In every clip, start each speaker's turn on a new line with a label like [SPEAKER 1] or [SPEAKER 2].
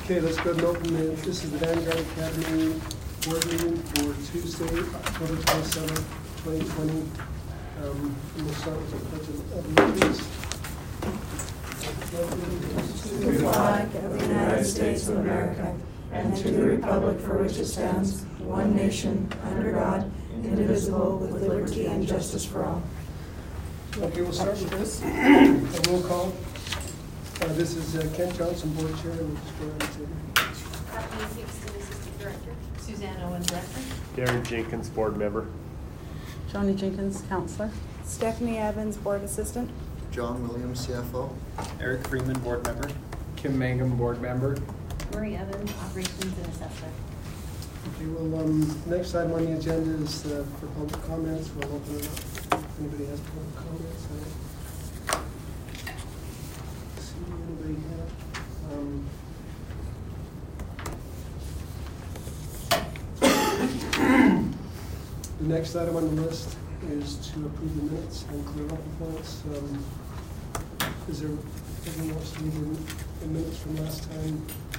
[SPEAKER 1] Okay, let's go ahead and open this is the Vanguard Academy board meeting for Tuesday, October 27th, 2020. We'll start with the Pledge of Allegiance.
[SPEAKER 2] To the flag of the United States of America and to the republic for which it stands, one nation, under God, indivisible, with liberty and justice for all.
[SPEAKER 1] Okay, we'll start with this. A roll call. This is Kent Johnson, board chair. We'll just go ahead and say
[SPEAKER 3] Kathleen Hickson, assistant director. Suzanne Owen, director.
[SPEAKER 4] Darren Jenkins, board member.
[SPEAKER 5] Johnny Jenkins, counselor.
[SPEAKER 6] Stephanie Evans, board assistant.
[SPEAKER 7] John Williams, CFO.
[SPEAKER 8] Eric Freeman, board member. Kim Mangum, board member.
[SPEAKER 3] Marie Evans, operations and assessment.
[SPEAKER 1] Okay, well, next item on the agenda is for public comments. We'll open it up. If anybody has public comments, see anybody here. The next item on the list is to approve the minutes and clear up the points. Is there anything else to read in the minutes from last time?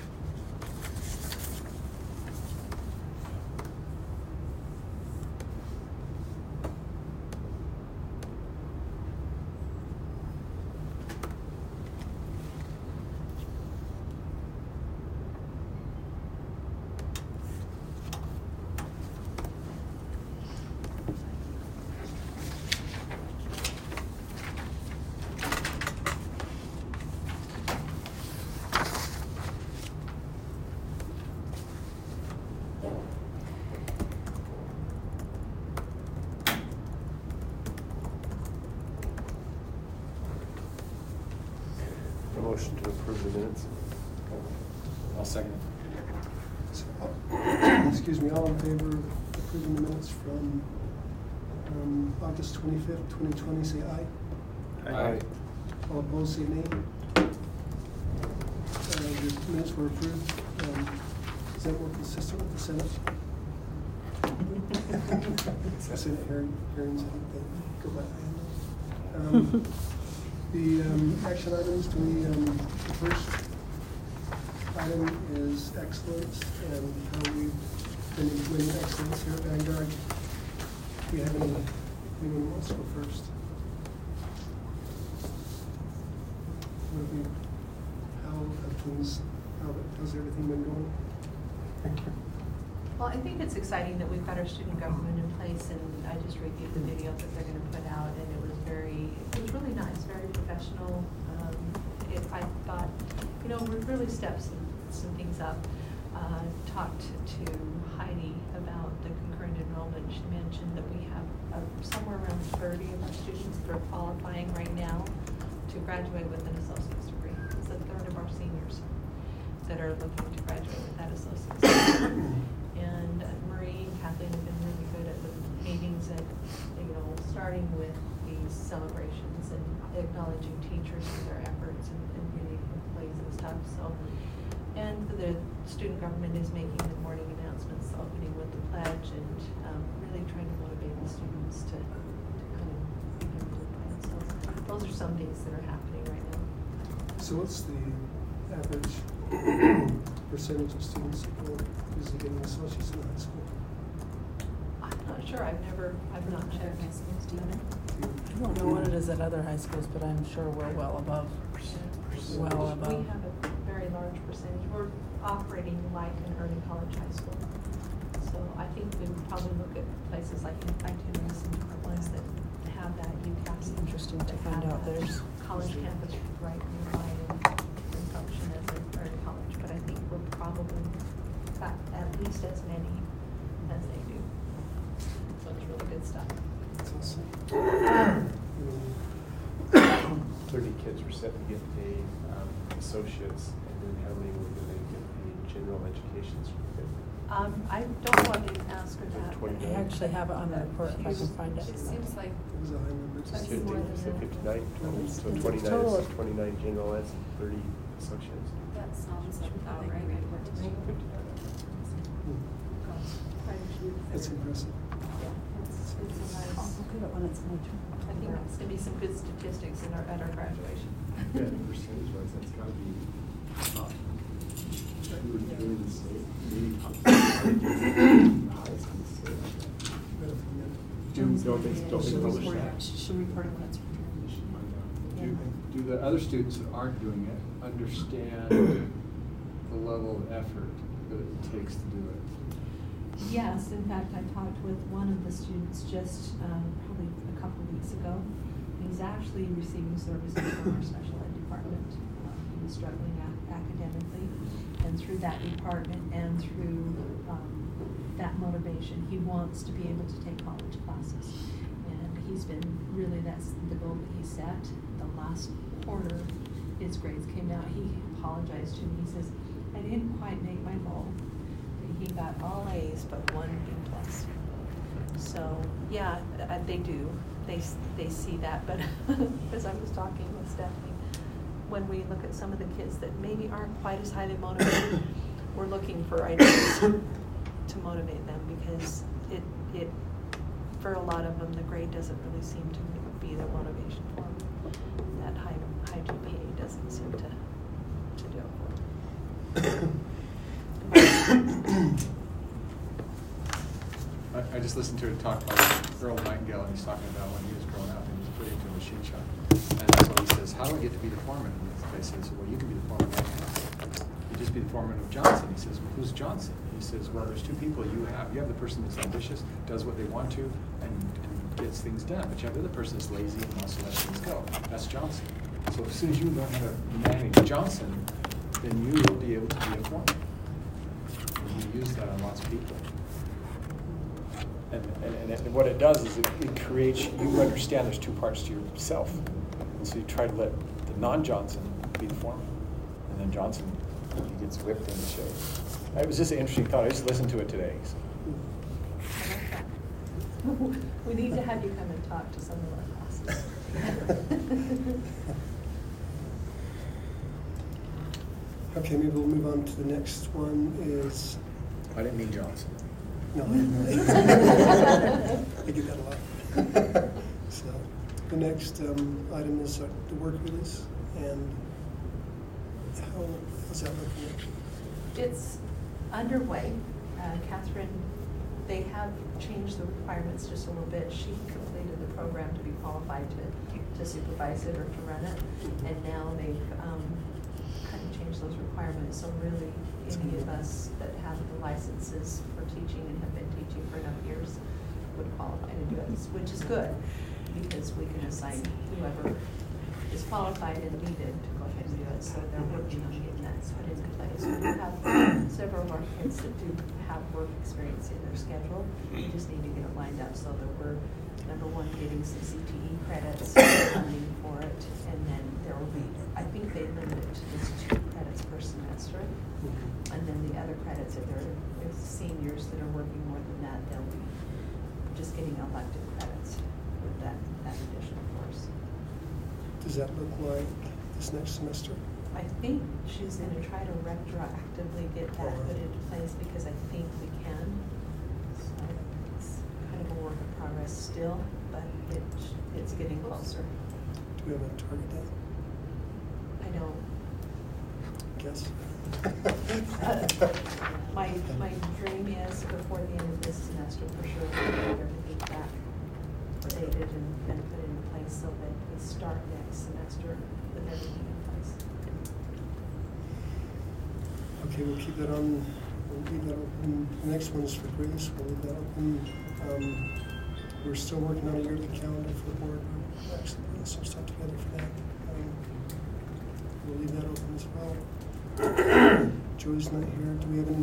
[SPEAKER 4] A motion to approve the minutes.
[SPEAKER 8] I'll second.
[SPEAKER 1] Excuse me, all in favor of approving the minutes from August 25th, 2020, say aye.
[SPEAKER 8] Aye.
[SPEAKER 1] All opposed, say nay. The minutes were approved. Is that more consistent with the Senate? Senate hearings, I think they go by hand. The action items, the first item is excellence and how we've been implementing excellence here at Vanguard. Do you have anyone who wants to go first? How's everything been going?
[SPEAKER 3] Well, I think it's exciting that we've got our student government in place, and I just reviewed the video that they're going to put out, and it was really nice, very professional. I thought, we've really stepped some things up. Talked to Heidi about the concurrent enrollment. She mentioned that we have somewhere around 30 of our students that are qualifying right now to graduate with an associate's degree. It's a third of our seniors that are looking to graduate with that associate's degree. And Marie and Kathleen have been really good at the meetings and, starting with these celebrations and acknowledging teachers for their efforts and really employees and stuff. So, and the student government is making the morning announcements, opening with the pledge, and really trying to motivate the students to kind of begin to plan. So those are some things that are happening right now.
[SPEAKER 1] So what's the average percentage of students that go usually getting associates in high school?
[SPEAKER 3] I'm not sure. I've not checked.
[SPEAKER 5] I don't know what it is at other high schools, but I'm sure we're well above. Well above.
[SPEAKER 3] We have a very large percentage. We're operating like an early college high school. So I think we would probably look at places like iTunes and different ones that have that UCAS.
[SPEAKER 5] It's interesting to find out there's
[SPEAKER 3] college campus right nearby and function as an early college. But I think we're probably got at least as many as they do. So it's really good stuff.
[SPEAKER 1] That's awesome.
[SPEAKER 4] 30 kids were set to get paid associates, and then how many were going to get paid general education certificate?
[SPEAKER 3] I don't know. I didn't ask her that.
[SPEAKER 4] 29.
[SPEAKER 5] I actually have it on the report if I can find it.
[SPEAKER 3] It seems like
[SPEAKER 1] It was a high number.
[SPEAKER 3] That's
[SPEAKER 4] It's 50,
[SPEAKER 3] more than
[SPEAKER 4] so
[SPEAKER 3] that.
[SPEAKER 4] 59 total. So
[SPEAKER 5] It's a
[SPEAKER 4] 29
[SPEAKER 5] total
[SPEAKER 4] is
[SPEAKER 5] of-
[SPEAKER 4] 29 general eds and 30 associates.
[SPEAKER 3] that sounds about right.
[SPEAKER 4] 59.
[SPEAKER 1] That's impressive.
[SPEAKER 3] It's a nice.
[SPEAKER 5] I'll look at it when it's my turn.
[SPEAKER 3] I think it's going to be some good statistics at our graduation.
[SPEAKER 9] Yeah, percentage-wise, that's got to be up.
[SPEAKER 8] Don't they publish that?
[SPEAKER 5] She'll report on that.
[SPEAKER 8] Do the other students that aren't doing it understand the level of effort that it takes to do it?
[SPEAKER 3] Yes, in fact, I talked with one of the students just probably a couple of weeks ago. He's actually receiving services from our special ed department. He was struggling academically, and through that department and through that motivation, he wants to be able to take college classes. And he's been really, that's the goal that he set. The last quarter, his grades came out. He apologized to me. He says, I didn't quite make my goal. He got all A's but one B+. So yeah, they do. They see that. But as I was talking with Stephanie, when we look at some of the kids that maybe aren't quite as highly motivated, we're looking for ideas to motivate them, because it for a lot of them the grade doesn't really seem to be their motivation for them. That high GPA doesn't seem to do it for them.
[SPEAKER 8] I just listened to her talk about Earl Nightingale, and he's talking about when he was growing up and he was put into a machine shop. And so he says, how do I get to be the foreman? And they says, well, you can be the foreman right now. You just be the foreman of Johnson. He says, well, who's Johnson? He says, well, there's two people. You have the person that's ambitious, does what they want to, and gets things done. But you have the other person that's lazy and wants to let things go. That's Johnson. So as soon as you learn how to manage Johnson, then you will be able to be a foreman. And you use that on lots of people.
[SPEAKER 9] And what it does is it creates, you understand there's two parts to yourself. And so you try to let the non-Johnson be the foreman. And then Johnson, he gets whipped into shape. It was just an interesting thought. I just listened to it today. So.
[SPEAKER 3] We need to have you come and talk to some of our classes.
[SPEAKER 1] Okay, maybe we'll move on to the next one is...
[SPEAKER 9] I didn't mean Johnson.
[SPEAKER 1] No, I get that a lot. So the next item is the work release, and how's that looking?
[SPEAKER 3] It's underway. Catherine, they have changed the requirements just a little bit. She completed the program to be qualified to supervise it or to run it, and now they've kind of changed those requirements. So really, any of us that have the licenses for teaching and have been teaching for enough years would qualify to do it, which is good, because we can assign whoever is qualified and needed to go ahead and do it. So they're working on getting that put into place. We do have several of our kids that do have work experience in their schedule. We just need to get it lined up so that we're, number one, getting some CTE credits, funding for it, and then there will be, I think they limit it to just 2 credits per semester. And then the other credits, if they're seniors that are working more than that, they'll be just getting elective credits with that additional course.
[SPEAKER 1] Does that look like this next semester?
[SPEAKER 3] I think she's going to try to retroactively get that put into place, because I think we can. So it's kind of a work in progress still, but it's getting closer.
[SPEAKER 1] Do we have a target date?
[SPEAKER 3] I don't.
[SPEAKER 1] Guess.
[SPEAKER 3] My dream is before the end of this semester, for sure, we'll get everything back dated and put into place so that we start next semester with everything in place.
[SPEAKER 1] Okay, we'll keep that on. We'll leave that open. The next one is for Grace. We'll leave that open. We're still working on a yearly calendar for the board. We're actually putting some stuff together for that. We'll leave that open as well. Joy's not here. Do we have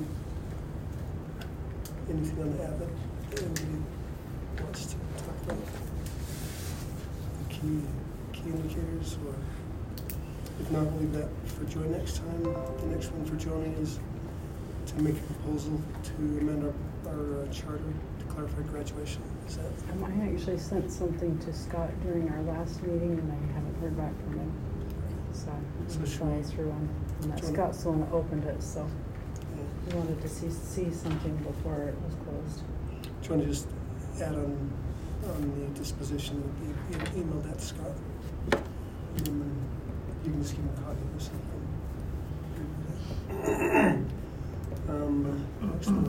[SPEAKER 1] anything on the Abbott that anybody wants to talk about? The key indicators, or if not, we'll leave that for Joy next time. The next one for Joni is to make a proposal to amend our charter to clarify graduation. Is that?
[SPEAKER 5] I actually sent something to Scott during our last meeting, and I haven't heard back from him. So I'm flying through on. And that Scott's the one that opened it, so we wanted to see something before it was closed.
[SPEAKER 1] Do you want to just add on the disposition, email that to Scott? And then you can just give him a copy or something.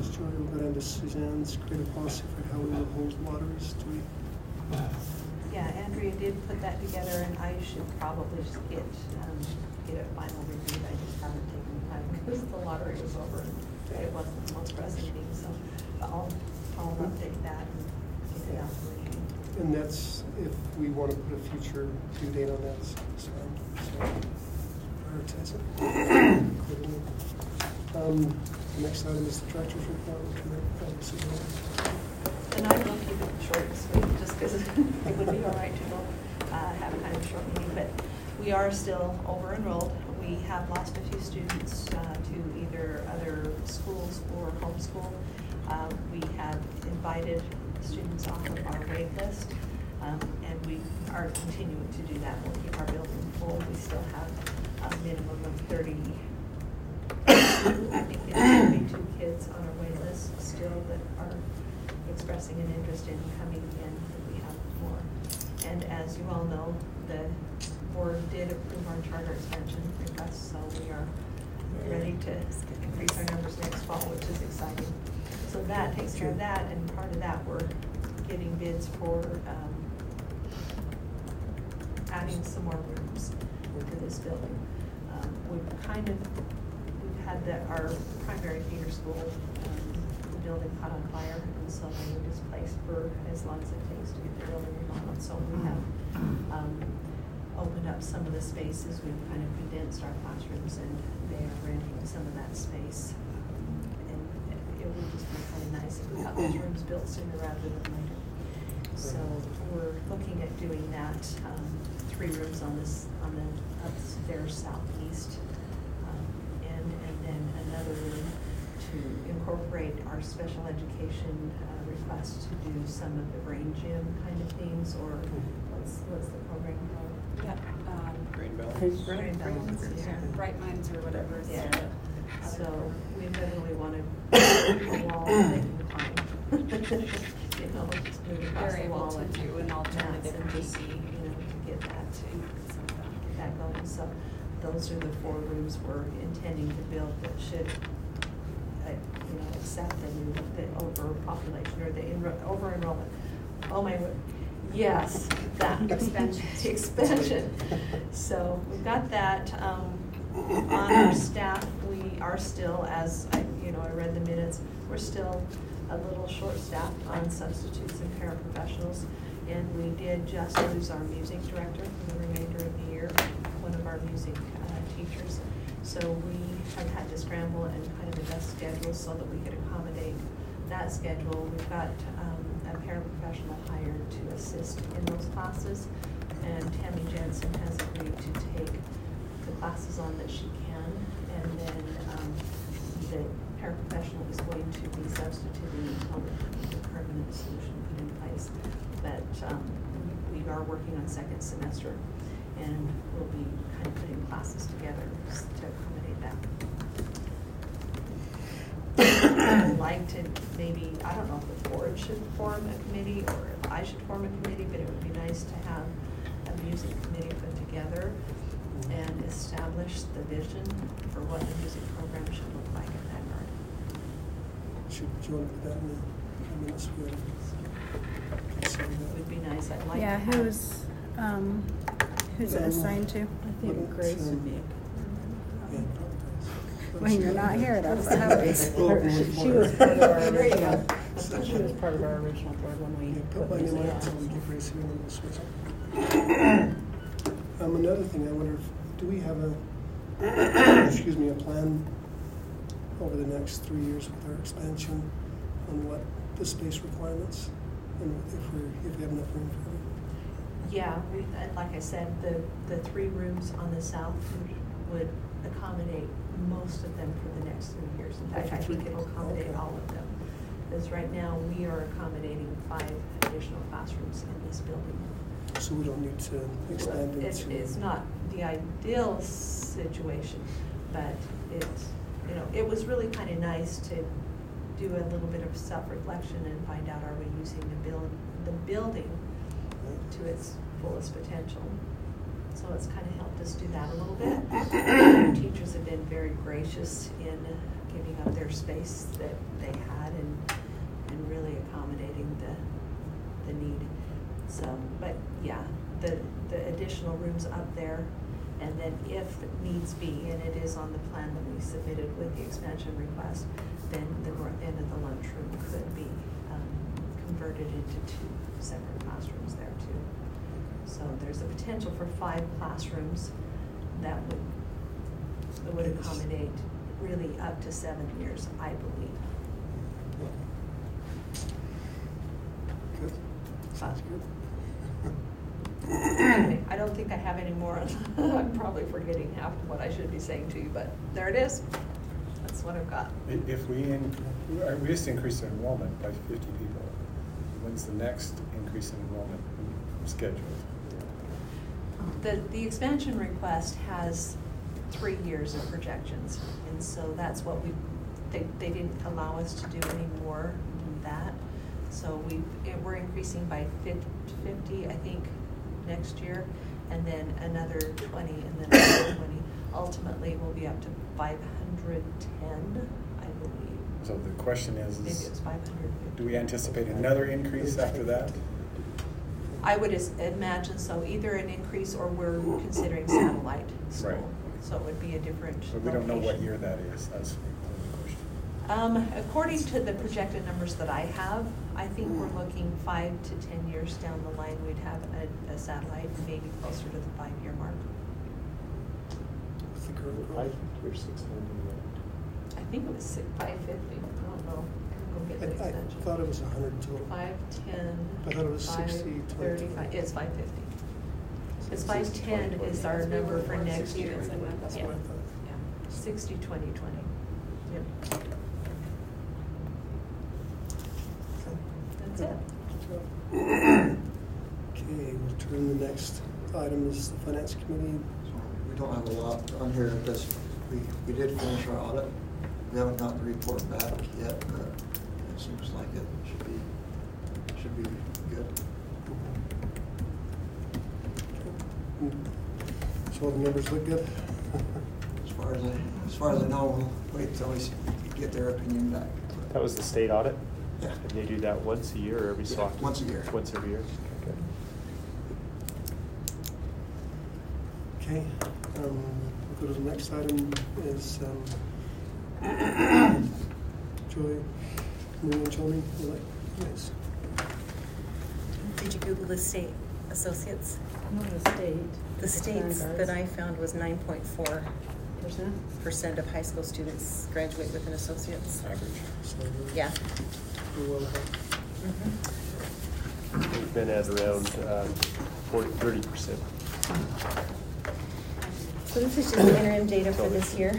[SPEAKER 1] Ms. Joy, we'll go down to Suzanne's creative policy for how we will hold lotteries. Do we?
[SPEAKER 3] Yeah, Andrea did put that together, and I should probably just get a final review. I just haven't taken the time because the lottery was over and it wasn't the most pressing thing, so I'll update that and get it out to the meeting.
[SPEAKER 1] And that's if we want to put a future due date on that, so prioritize it. The next item is the director's report.
[SPEAKER 3] And I will keep it short and sweet, just because it would be all right to go have kind of a short meeting, but we are still over enrolled. We have lost a few students to either other schools or homeschool. We have invited students off of our wait list, and we are continuing to do that. We'll keep our building full. We still have a minimum of 30, I think there's 32 kids on our wait list still that are expressing an interest in coming in, and we have more. And as you all know, the board did approve our charter expansion request, so we are ready to increase our numbers next fall, which is exciting. So that takes care of that, and part of that we're getting bids for adding some more rooms to this building. We've had our primary feeder school, the building caught on fire, and so they were displaced for as long as it takes to get the building remodeled. So we have opened up some of the spaces. We've kind of condensed our classrooms, and they are renting some of that space. And it would just be kind of nice if we got those rooms built sooner rather than later. So we're looking at doing that. 3 rooms on the upstairs southeast, and then another room to incorporate our special education request to do some of the brain gym kind of things, or what's the program called?
[SPEAKER 6] Yeah.
[SPEAKER 8] Brain balance.
[SPEAKER 3] Brain balance, yeah.
[SPEAKER 6] Bright Minds or whatever.
[SPEAKER 3] Yeah. So we definitely want a wall that they can climb. You know, just move across
[SPEAKER 6] They're
[SPEAKER 3] the wall
[SPEAKER 6] able to
[SPEAKER 3] and
[SPEAKER 6] do an alternative
[SPEAKER 3] and just, to get that going. So those are the 4 rooms we're intending to build that should, accept the overpopulation or the over enrollment. Oh my word. Yes, that expansion. So we've got that. On our staff, we are still, as I read the minutes, we're still a little short-staffed on substitutes and paraprofessionals, and we did just lose our music director for the remainder of the year, one of our music teachers. So we have had to scramble and kind of adjust schedules so that we could accommodate that schedule. We've got a paraprofessional hired to assist in those classes, and Tammy Jensen has agreed to take the classes on that she can, and then the paraprofessional is going to be substituting until the permanent solution put in place. But we are working on 2nd semester, and we'll be kind of putting classes together to accommodate that. I'd like to maybe, I don't know if the board should form a committee or if I should form a committee, but it would be nice to have a music committee put together and establish the vision for what the music program should look like at Vanguard.
[SPEAKER 1] Should you want to put that in the minutes?
[SPEAKER 3] It would be nice. I'd like
[SPEAKER 6] Yeah,
[SPEAKER 3] to have.
[SPEAKER 6] who's it assigned to?
[SPEAKER 5] I think Grace would be a
[SPEAKER 1] Yeah,
[SPEAKER 6] When you're not here, that's what happens.
[SPEAKER 5] She was part of our
[SPEAKER 3] There you go.
[SPEAKER 5] original, she was part of our original board when we
[SPEAKER 1] Yeah,
[SPEAKER 5] put
[SPEAKER 1] put my
[SPEAKER 5] these
[SPEAKER 1] name on it
[SPEAKER 5] out.
[SPEAKER 1] so we get Gracie and then we'll switch it. Another thing, I wonder if, do we have a plan over the next 3 years with our expansion on what the space requirements, and if we have enough room for it?
[SPEAKER 3] Yeah, like I said, the 3 rooms on the south would accommodate most of them for the next 3 years. In fact, I think it'll accommodate all of them. Because right now, we are accommodating 5 additional classrooms in this building.
[SPEAKER 1] So we don't need to expand into.
[SPEAKER 3] It's not the ideal situation, but it was really kind of nice to do a little bit of self-reflection and find out, are we using the building to its fullest potential? So it's kind of helped us do that a little bit. Our teachers have been very gracious in giving up their space that they had and really accommodating the need. So, but yeah, the additional rooms up there, and then if needs be, and it is on the plan that we submitted with the expansion request, then the north end of the lunchroom could be converted into 2 separate classrooms there too. So there's a potential for 5 classrooms that would accommodate really up to 7 years, I believe.
[SPEAKER 1] Good. Sounds good.
[SPEAKER 3] Anyway, I don't think I have any more. I'm probably forgetting half of what I should be saying to you, but there it is. That's what I've got.
[SPEAKER 9] If we just increase the enrollment by 50 people, when's the next increase in enrollment scheduled?
[SPEAKER 3] The expansion request has 3 years of projections, and so that's what they didn't allow us to do any more than that. So we're increasing by 50, I think, next year, and then another 20, and then another 20. Ultimately, we'll be up to 510, I believe.
[SPEAKER 9] So the question is,
[SPEAKER 3] Maybe it's 550.
[SPEAKER 9] do we anticipate another increase after that?
[SPEAKER 3] I would imagine so, either an increase or we're considering satellite school.
[SPEAKER 9] Right.
[SPEAKER 3] So it would be a different
[SPEAKER 9] But we don't know what
[SPEAKER 3] location.
[SPEAKER 9] year that is. That's the question.
[SPEAKER 3] According to the projected numbers that I have, I think we're looking 5 to 10 years down the line, we'd have a satellite, maybe closer to the 5-year mark.
[SPEAKER 1] What's the current growth?
[SPEAKER 4] 550 or 600?
[SPEAKER 3] I think it was 550, I don't know. Go get the
[SPEAKER 1] I
[SPEAKER 3] extension.
[SPEAKER 1] thought it was 100 total.
[SPEAKER 3] 510.
[SPEAKER 1] I thought it was 60,
[SPEAKER 3] 535, it's 550. It's 510 is our number for next year.
[SPEAKER 1] That's what I
[SPEAKER 3] Yeah.
[SPEAKER 1] thought.
[SPEAKER 3] Yeah, 60, 20, 20. Yep. That's it.
[SPEAKER 1] Okay, we'll turn the next item is the finance committee.
[SPEAKER 7] We don't have a lot on here because we did finish our audit. We haven't got the report back yet, but it seems like it should be good.
[SPEAKER 1] So all the numbers look good?
[SPEAKER 7] As far as I know, we'll wait until we get their opinion back.
[SPEAKER 4] That was the state audit?
[SPEAKER 7] Yeah.
[SPEAKER 4] And they do that once a year or every so often?
[SPEAKER 7] Once a year.
[SPEAKER 4] Once every year? Okay.
[SPEAKER 1] Okay, we'll go to the next item is Joy, Marie and Joni, yes.
[SPEAKER 6] Did you Google the state associates?
[SPEAKER 5] Not the state.
[SPEAKER 6] The states
[SPEAKER 5] Vanguards.
[SPEAKER 6] that I found was 9.4% of high school students graduate with an associate's.
[SPEAKER 9] Average.
[SPEAKER 1] So
[SPEAKER 6] Yeah.
[SPEAKER 1] we're well ahead.
[SPEAKER 4] We've been at around 30%.
[SPEAKER 6] So this is just interim data for this year.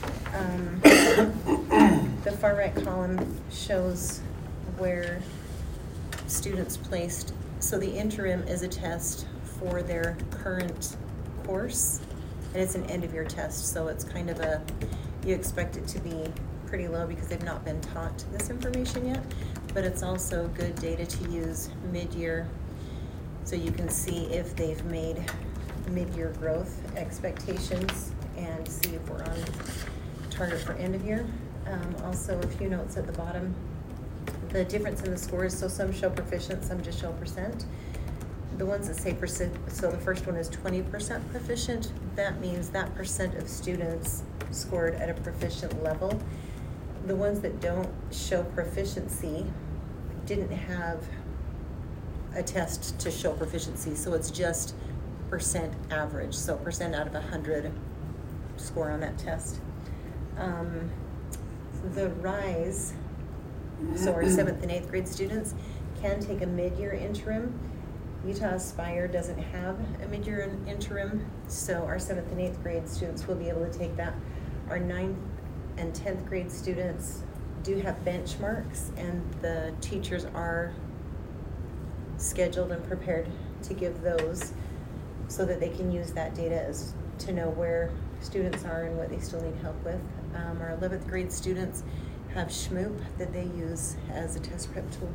[SPEAKER 6] The far right column shows where students placed. So the interim is a test for their current course, and it's an end-of-year test, so it's kind of you expect it to be pretty low because they've not been taught this information yet, but it's also good data to use mid-year, so you can see if they've made mid-year growth expectations and see if we're on target for end-of-year. Also, a few notes at the bottom. The difference in the scores, so some show proficient, some just show percent. The ones that say percent, so the first one is 20% proficient. That means that percent of students scored at a proficient level. The ones that don't show proficiency didn't have a test to show proficiency, so it's just percent average, so percent out of 100 score on that test. The RISE, so our 7th and 8th grade students can take a mid-year interim. Utah Aspire doesn't have a mid-year interim, so our 7th and 8th grade students will be able to take that. Our 9th and 10th grade students do have benchmarks, and the teachers are scheduled and prepared to give those so that they can use that data as to know where students are and what they still need help with. Our 11th grade students have SHMOOP that they use as a test prep tool.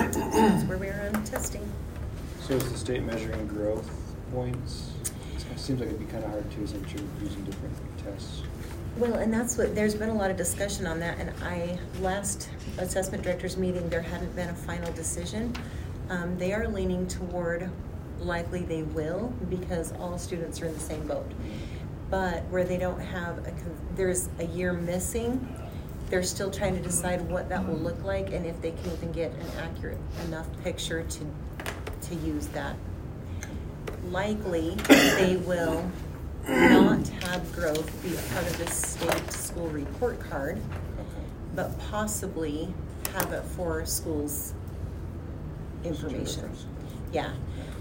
[SPEAKER 6] That's where we are on testing.
[SPEAKER 10] So is the state measuring growth points? It seems like it'd be kind of hard too, since you're using different tests.
[SPEAKER 6] Well, and that's what, there's been a lot of discussion on that, and last assessment directors meeting, there hadn't been a final decision. They are leaning toward likely they will, because all students are in the same boat. But where they don't have, there's a year missing, they're still trying to decide what that will look like and if they can even get an accurate enough picture to use that. Likely, they will not have growth be a part of the state school report card, but possibly have it for schools' information. Yeah.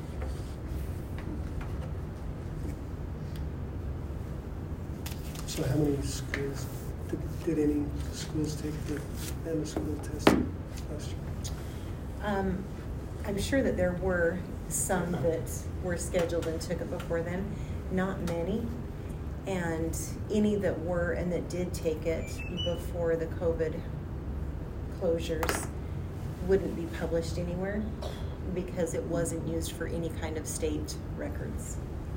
[SPEAKER 1] So how many schools, did any schools take the end of school test last year?
[SPEAKER 6] I'm sure that there were some that were scheduled and took it before then. Not many. And any that were and that did take it before the COVID closures wouldn't be published anywhere because it wasn't used for any kind of state records.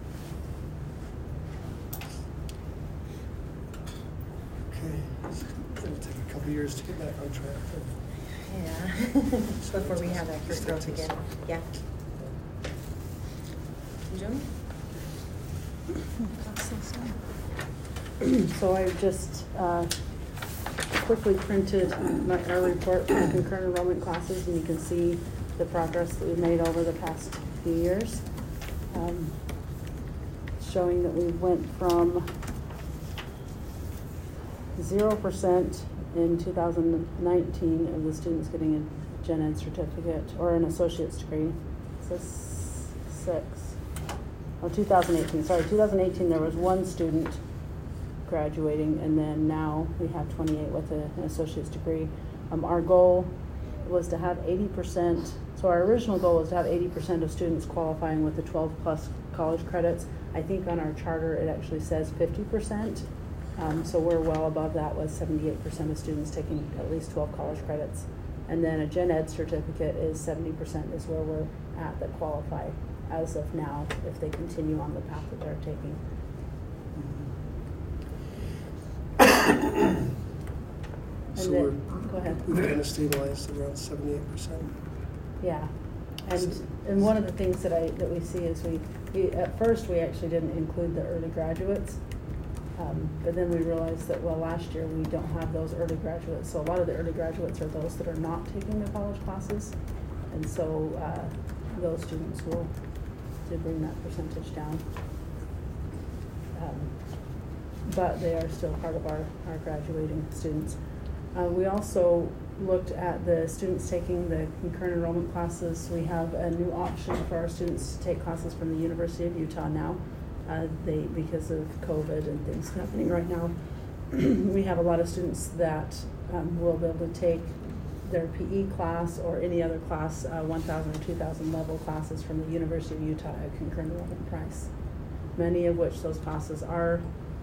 [SPEAKER 1] Okay, it'll take a couple years to get back on track.
[SPEAKER 6] Yeah, before we have accurate growth again. Yeah. Joan?
[SPEAKER 5] So I just quickly printed our report for concurrent enrollment classes, and you can see the progress that we've made over the past few years. Showing that we went from 0% in 2019 of the students getting a gen ed certificate or an associate's degree. So 2018, there was one student graduating, and then now we have 28 with an associate's degree. Our goal was to have 80%, so our original goal was to have 80% of students qualifying with the 12 plus college credits. I think on our charter it actually says 50%. So we're well above that with 78% of students taking at least 12 college credits. And then a gen ed certificate is 70% is where we're at that qualify as of now if they continue on the path that they're taking.
[SPEAKER 1] So
[SPEAKER 5] go ahead.
[SPEAKER 1] We've kind of stabilized at around 78%.
[SPEAKER 5] Yeah, and one of the things that we see is we at first we actually didn't include the early graduates, but then we realized that last year we don't have those early graduates, so a lot of the early graduates are those that are not taking the college classes, and so those students did bring that percentage down, but they are still part of our graduating students. We also looked at the students taking the concurrent enrollment classes. We have a new option for our students to take classes from the University of Utah now. Because of COVID and things happening right now, we have a lot of students that will be able to take their PE class or any other class, 1,000 or 2,000 level classes from the University of Utah at concurrent enrollment price. Many of which those classes are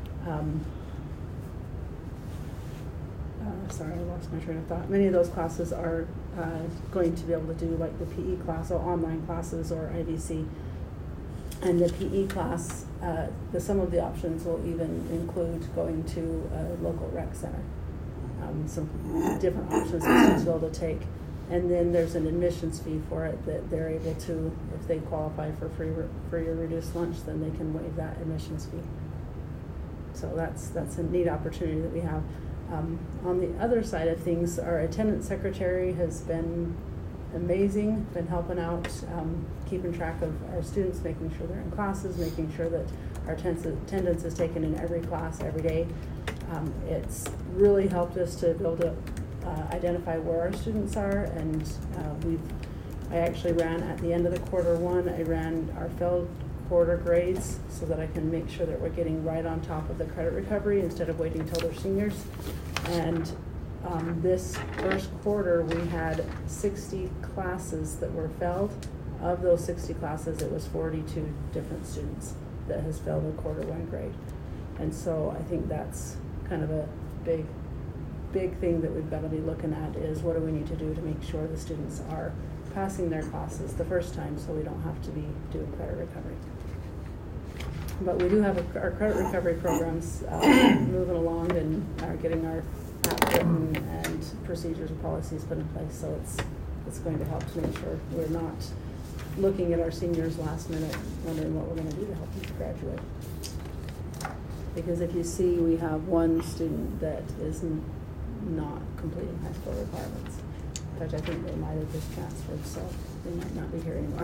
[SPEAKER 5] sorry, I lost my train of thought. Many of those classes are going to be able to do like the PE class or online classes or IVC. And the PE class, some of the options will even include going to a local rec center. Some different options that students will be able to take. And then there's an admissions fee for it that they're able to, if they qualify for free or reduced lunch, then they can waive that admissions fee. So that's a neat opportunity that we have. On the other side of things, our attendance secretary has been amazing, been helping out, keeping track of our students, making sure they're in classes, making sure that our attendance is taken in every class every day. It's really helped us to be able to identify where our students are, and I actually ran at the end of the quarter one, I ran our failed quarter grades so that I can make sure that we're getting right on top of the credit recovery instead of waiting until they're seniors. And this first quarter we had 60 classes that were failed. Of those 60 classes, it was 42 different students that has failed a quarter one grade. And so I think that's kind of a big thing that we've got to be looking at is what do we need to do to make sure the students are passing their classes the first time, so we don't have to be doing credit recovery. But we do have our credit recovery programs moving along and are getting our app written and procedures and policies put in place. So it's going to help to make sure we're not looking at our seniors last minute, wondering what we're going to do to help them to graduate. Because if you see, we have one student that is not completing high school requirements. In fact, I think they might have just transferred, so they might not be here anymore.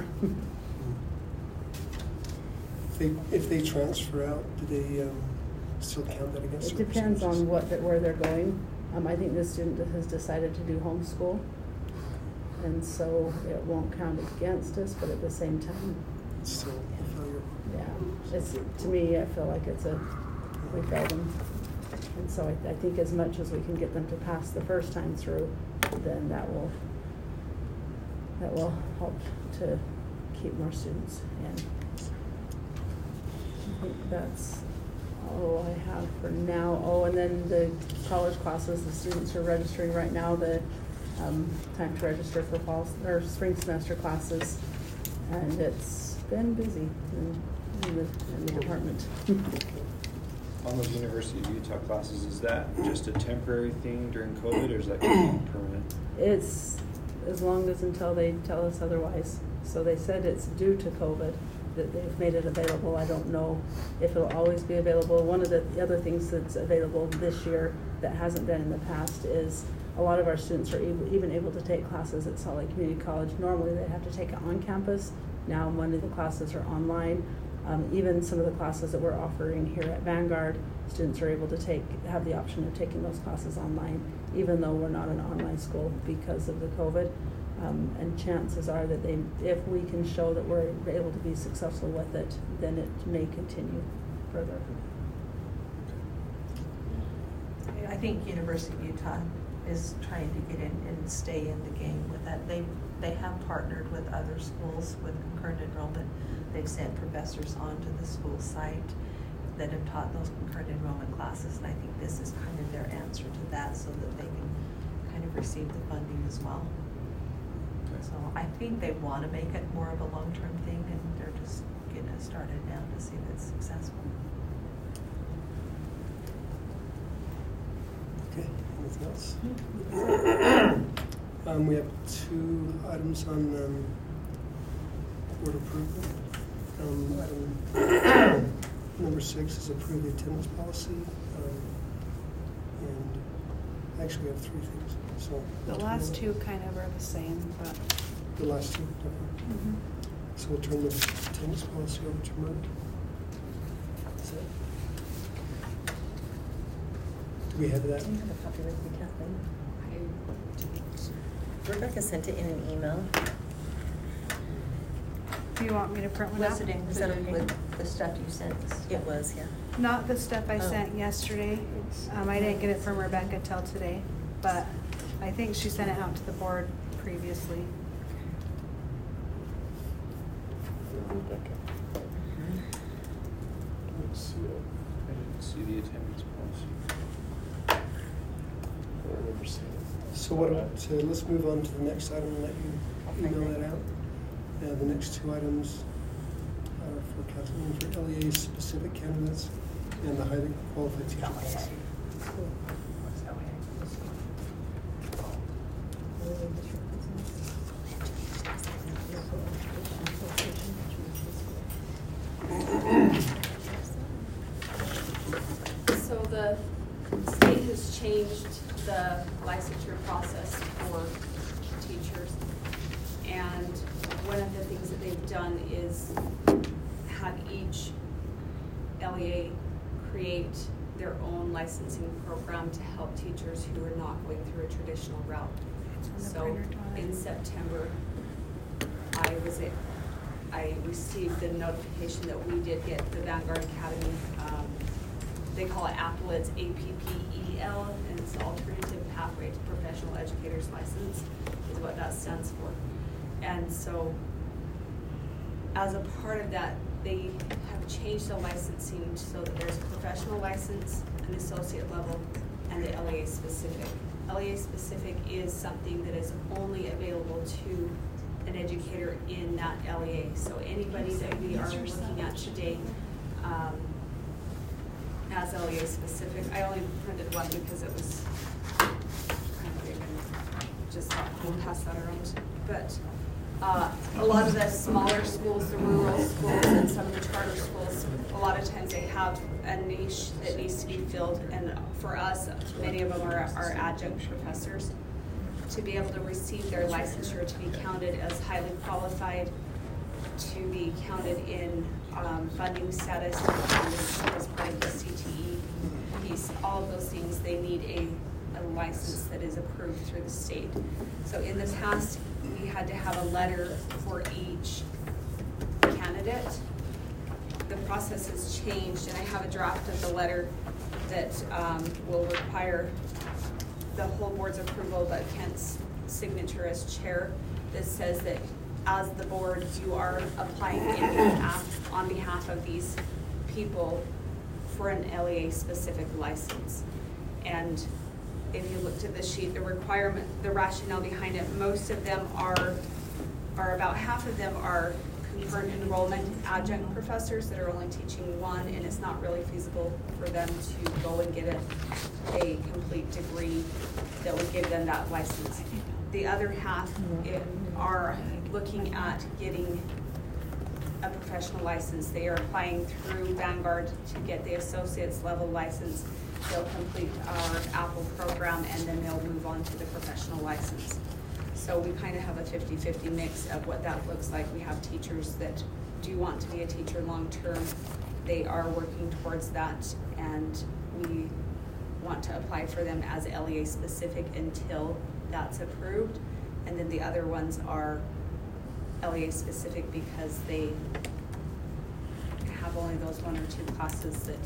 [SPEAKER 1] If they transfer out, do they still count that against?
[SPEAKER 5] It depends on where they're going. I think this student has decided to do homeschool, and so it won't count against us, but at the same time,
[SPEAKER 1] It's still a failure.
[SPEAKER 5] yeah, to me, I feel like we failed them. And so I think as much as we can get them to pass the first time through, then that will help to keep more students in. I think that's all I have for now. Oh, and then the college classes, the students are registering right now, the time to register for fall or spring semester classes, and it's been busy in the department.
[SPEAKER 10] On those University of Utah classes, is that just a temporary thing during COVID, or is that going to be permanent?
[SPEAKER 5] It's as long as until they tell us otherwise. So they said it's due to COVID that they've made it available. I don't know if it'll always be available. One of the other things that's available this year that hasn't been in the past is a lot of our students are even able to take classes at Salt Lake Community College. Normally they have to take it on campus. Now many of the classes are online. Even some of the classes that we're offering here at Vanguard, students are able to have the option of taking those classes online, even though we're not an online school because of the COVID. And chances are that if we can show that we're able to be successful with it, then it may continue further.
[SPEAKER 3] I think University of Utah is trying to get in and stay in the game with that. They have partnered with other schools with concurrent enrollment. They've sent professors onto the school site that have taught those concurrent enrollment classes, and I think this is kind of their answer to that, so that they can kind of receive the funding as well. So I think they want to make it more of a long-term thing, and they're just getting it started now to see if it's successful.
[SPEAKER 1] Okay, anything else? We have 2 items on board approval. Item number 6 is approve the attendance policy. And actually we have 3 things. So
[SPEAKER 2] The last 2 kind of are the same, but.
[SPEAKER 1] The last 2, definitely. So we'll turn the attendance policy over to Mert. Is that? Do we have that?
[SPEAKER 6] Do you have a copy with you, Kathleen? Rebecca sent it in an email.
[SPEAKER 2] Do you want me to print one out?
[SPEAKER 3] Was it included with the stuff you sent us?
[SPEAKER 6] It was, yeah.
[SPEAKER 2] Not the stuff I
[SPEAKER 6] Oh.
[SPEAKER 2] sent yesterday. I didn't get it from Rebecca till today, but I think she sent it out to the board previously.
[SPEAKER 4] Rebecca. Let's see it.
[SPEAKER 10] I didn't see the attendance policy.
[SPEAKER 4] I don't remember seeing it.
[SPEAKER 1] So let's move on to the next item and let you email that out. The next 2 items are for Kathleen for LEA specific candidates and the highly qualified teacher policy.
[SPEAKER 11] So the state has changed the licensure process for teachers. And one of the things that they've done is have each LEA create their own licensing program to help teachers who are not going through a traditional route. So in September, I received the notification that we did get the Vanguard Academy, they call it APPEL, it's APPEL, and it's Alternative Pathway to Professional Educator's License, is what that stands for. And so, as a part of that, they have changed the licensing so that there's professional license, an associate level, and the LEA specific. LEA specific is something that is only available to an educator in that LEA. So anybody that we are looking at today as LEA specific, I only printed one because it was kind of big and just thought we'll pass that around. But a lot of the smaller schools, the rural schools, and some of the charter schools, a lot of times they have a niche that needs to be filled. And for us, many of them are adjunct professors. To be able to receive their licensure, to be counted as highly qualified, to be counted in funding status, as part of the CTE piece, all of those things, they need a license that is approved through the state. So in the past, we had to have a letter for each candidate. The process has changed, and I have a draft of the letter that will require the whole board's approval, but Kent's signature as chair, that says that as the board, you are applying on behalf of these people for an LEA specific license. And if you looked at the sheet, the requirement, the rationale behind it, most of them are about half of them are concurrent enrollment adjunct professors that are only teaching one, and it's not really feasible for them to go and get a complete degree that would give them that license. The other half are looking at getting a professional license. They are applying through Vanguard to get the associate's level license. They'll complete our Apple program, and then they'll move on to the professional license. So we kind of have a 50-50 mix of what that looks like. We have teachers that do want to be a teacher long-term. They are working towards that, and we want to apply for them as LEA specific until that's approved. And then the other ones are LEA specific because they have only those one or two classes that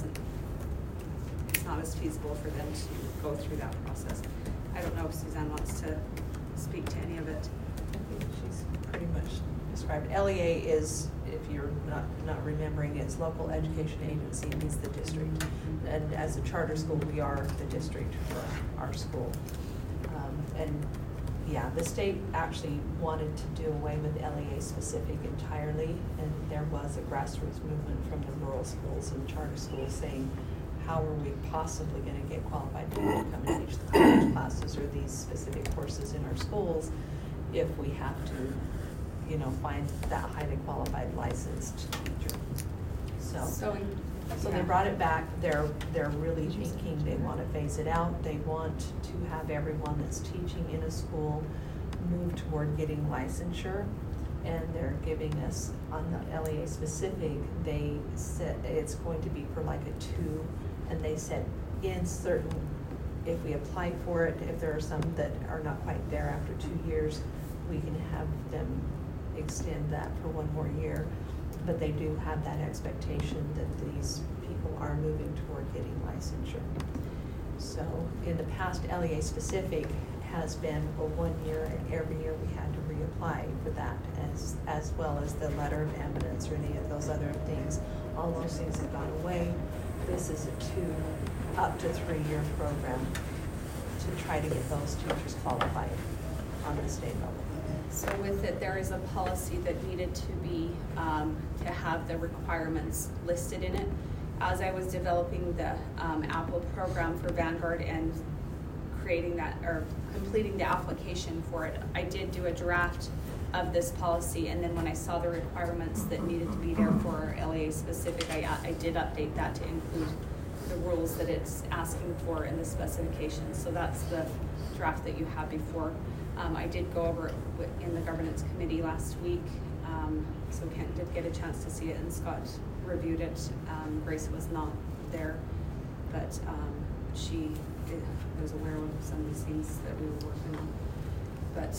[SPEAKER 11] it's not as feasible for them to go through that process. I don't know if Suzanne wants to speak to any of it.
[SPEAKER 3] She's pretty much described. LEA is, if you're not remembering, it's local education agency, means the district. And as a charter school, we are the district for our school. And yeah, the state actually wanted to do away with LEA specific entirely, and there was a grassroots movement from the rural schools and charter schools saying, how are we possibly going to get qualified people to come and teach the college classes or these specific courses in our schools if we have to, find that highly qualified licensed teacher? So they brought it back. They're really thinking they want to phase it out. They want to have everyone that's teaching in a school move toward getting licensure. And they're giving us, on the LEA specific, they said it's going to be for like a 2, and they said in certain, if we apply for it, if there are some that are not quite there after 2 years, we can have them extend that for 1 more year. But they do have that expectation that these people are moving toward getting licensure. So in the past, LEA specific has been for 1 year, and every year we had to reapply for that, as well as the letter of evidence or any of those other things. All those things have gone away. This is a 2 up to 3 year program to try to get those teachers qualified on the state level.
[SPEAKER 11] So with it, there is a policy that needed to be, to have the requirements listed in it. As I was developing the Apple program for Vanguard and creating that, or completing the application for it, I did do a draft of this policy, and then when I saw the requirements that needed to be there for LEA specific, I did update that to include the rules that it's asking for in the specifications. So that's the draft that you have before. I did go over it in the governance committee last week, so Kent did get a chance to see it, and Scott reviewed it. Grace was not there, but she was aware of some of these things that we were working on. But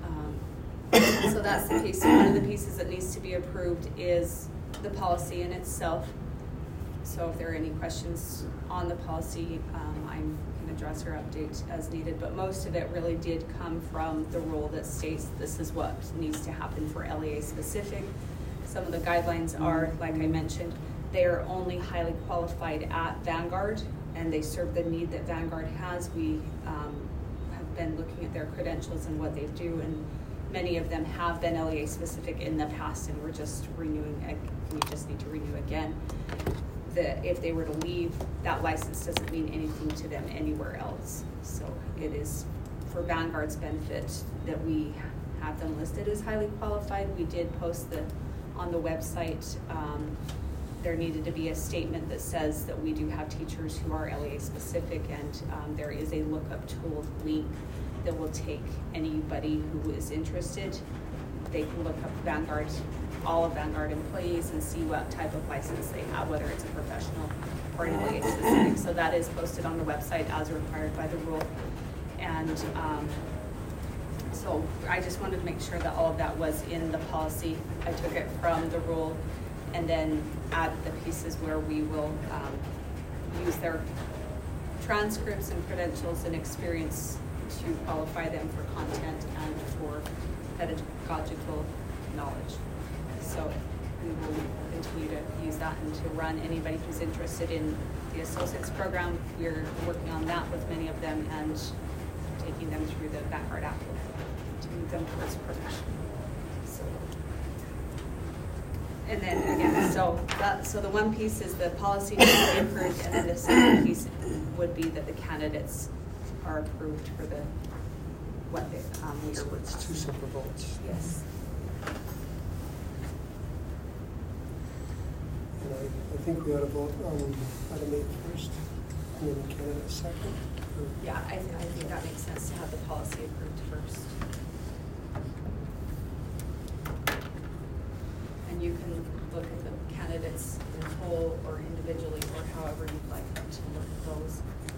[SPEAKER 11] so that's the piece. One of the pieces that needs to be approved is the policy in itself. So if there are any questions on the policy, I can address or update as needed, but most of it really did come from the rule that states this is what needs to happen for LEA specific. Some of the guidelines are, like I mentioned, they are only highly qualified at Vanguard, and they serve the need that Vanguard has. We have been looking at their credentials and what they do, and many of them have been LEA specific in the past, and we're just renewing, we just need to renew again. If they were to leave, that license doesn't mean anything to them anywhere else. So it is for Vanguard's benefit that we have them listed as highly qualified. We did post on the website, there needed to be a statement that says that we do have teachers who are LEA specific, and there is a lookup tool link that will take anybody who is interested. They can look up Vanguard, all of Vanguard employees, and see what type of license they have, whether it's a professional or an LEA specific. So that is posted on the website as required by the rule. And so I just wanted to make sure that all of that was in the policy. I took it from the rule and then added the pieces where we will use their transcripts and credentials and experience to qualify them for content and for pedagogical knowledge. So we will continue to use that and to run anybody who's interested in the associates program. We're working on that with many of them and taking them through the Vanguard app to move them towards profession. So, and then again, so the one piece is the policy needs to be approved, and then the second piece would be that the candidates are approved for what they we
[SPEAKER 1] So
[SPEAKER 11] are
[SPEAKER 1] it's two separate votes.
[SPEAKER 11] Yes.
[SPEAKER 1] And I think we ought to vote on item 8 first, and then the candidate second.
[SPEAKER 11] Yeah, I think that makes sense to have the policy approved first. And you can look at the candidates in whole or individually, or however you'd like to look at those.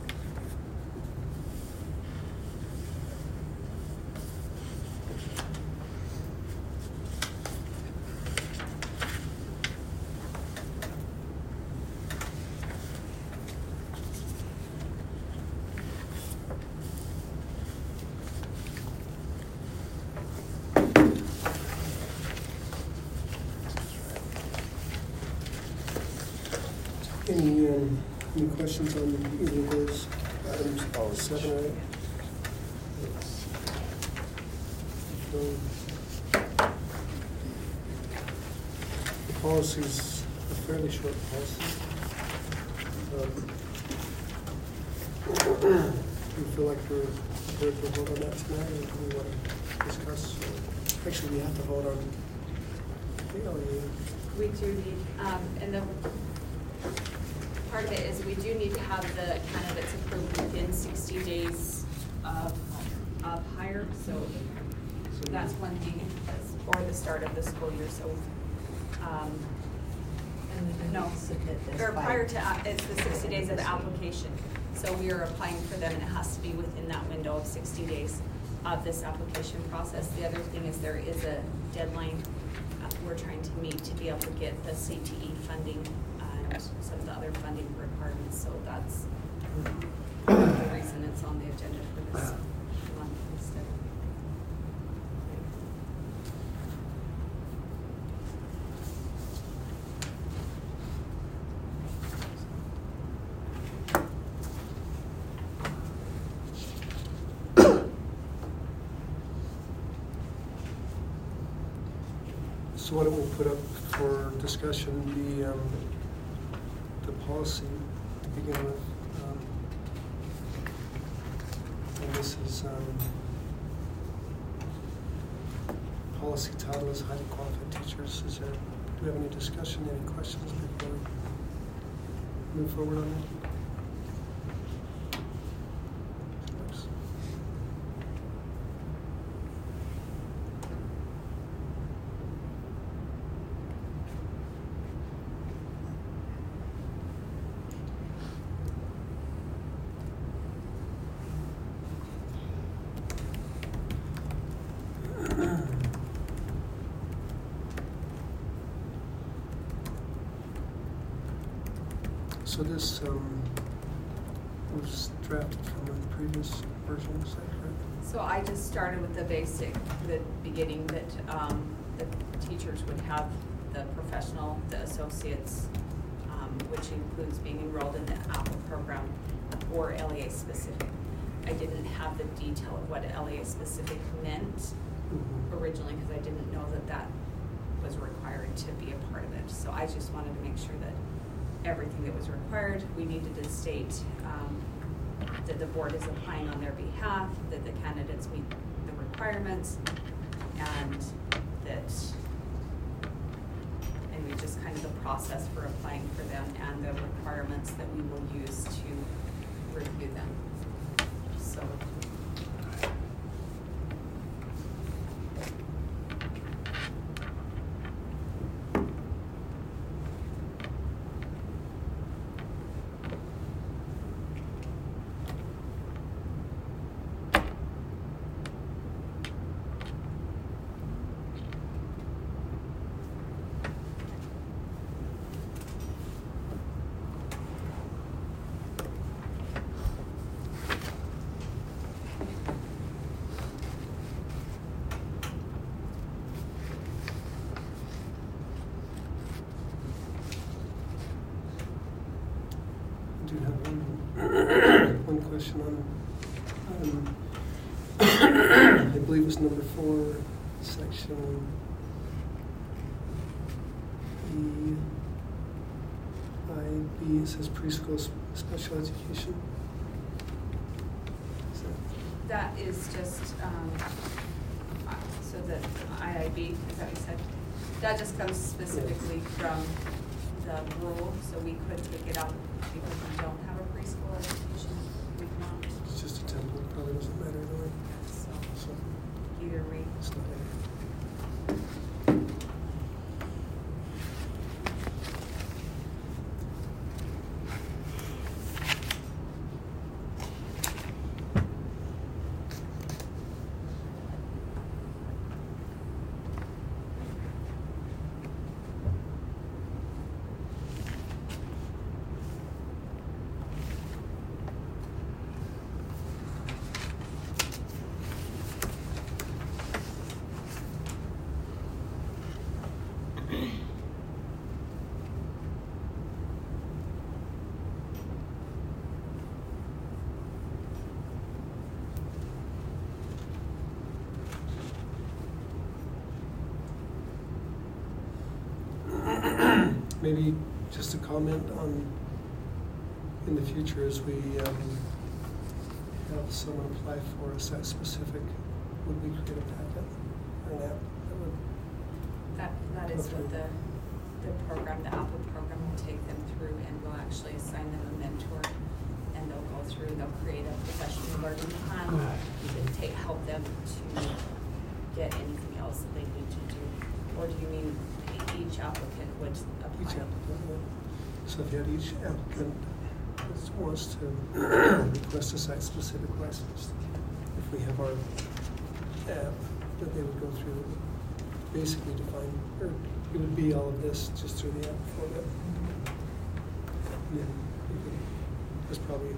[SPEAKER 1] Any questions on either of those items, 7 or 8? The policy's a fairly short policy. Do you feel like we're prepared to vote on that tonight, or do we want to discuss? Actually, we have to vote on the LEA.
[SPEAKER 11] We do need, and the part of it is we do need to have the candidates approved within 60 days of hire. So that's one thing, or the start of the school year. So, no, or prior to it's the 60 days of the application. So we are applying for them, and it has to be within that window of 60 days of this application process. The other thing is there is a deadline we're trying to meet to be able to get the CTE funding and some of the other funding requirements. So that's the reason it's on the agenda for this month instead.
[SPEAKER 1] So why don't we put up for discussion the policy to begin with. And this is policy title is highly qualified teachers. Do we have any discussion, any questions before we move forward on that? So this was drafted from a previous version, is that correct?
[SPEAKER 11] So I just started with the beginning that the teachers would have the professional, the associates, which includes being enrolled in the Apple program or LEA specific. I didn't have the detail of what LEA specific meant originally, because I didn't know that that was required to be a part of it. So I just wanted to make sure that everything that was required, we needed to state that the board is applying on their behalf, that the candidates meet the requirements, and that, and we just kind of the process for applying for them and the requirements that we will use to review them. So.
[SPEAKER 1] I do have one question on, I believe it's number 4, section EIB. It says preschool special education.
[SPEAKER 11] That is just, so the IIB, is that what you said? That just comes specifically from the rule, so we could take it out because we don't have a preschool education. We cannot.
[SPEAKER 1] It's just a template, probably doesn't matter anyway.
[SPEAKER 11] So either way.
[SPEAKER 1] It's not maybe just a comment on, in the future, as we have someone apply for a site specific, would we create a packet or an app that would?
[SPEAKER 11] That is what the program, the Apple program will take them through, and we'll actually assign them a mentor, and they'll go through, they'll create a professional learning plan to help them to get anything else that they need to do. Or do you mean each applicant would apply?
[SPEAKER 1] Each applicant, yeah. So if you had each applicant that wants to request a site-specific license, if we have our app, that they would go through, basically define, or it would be all of this just through the app format. Yeah, that's probably,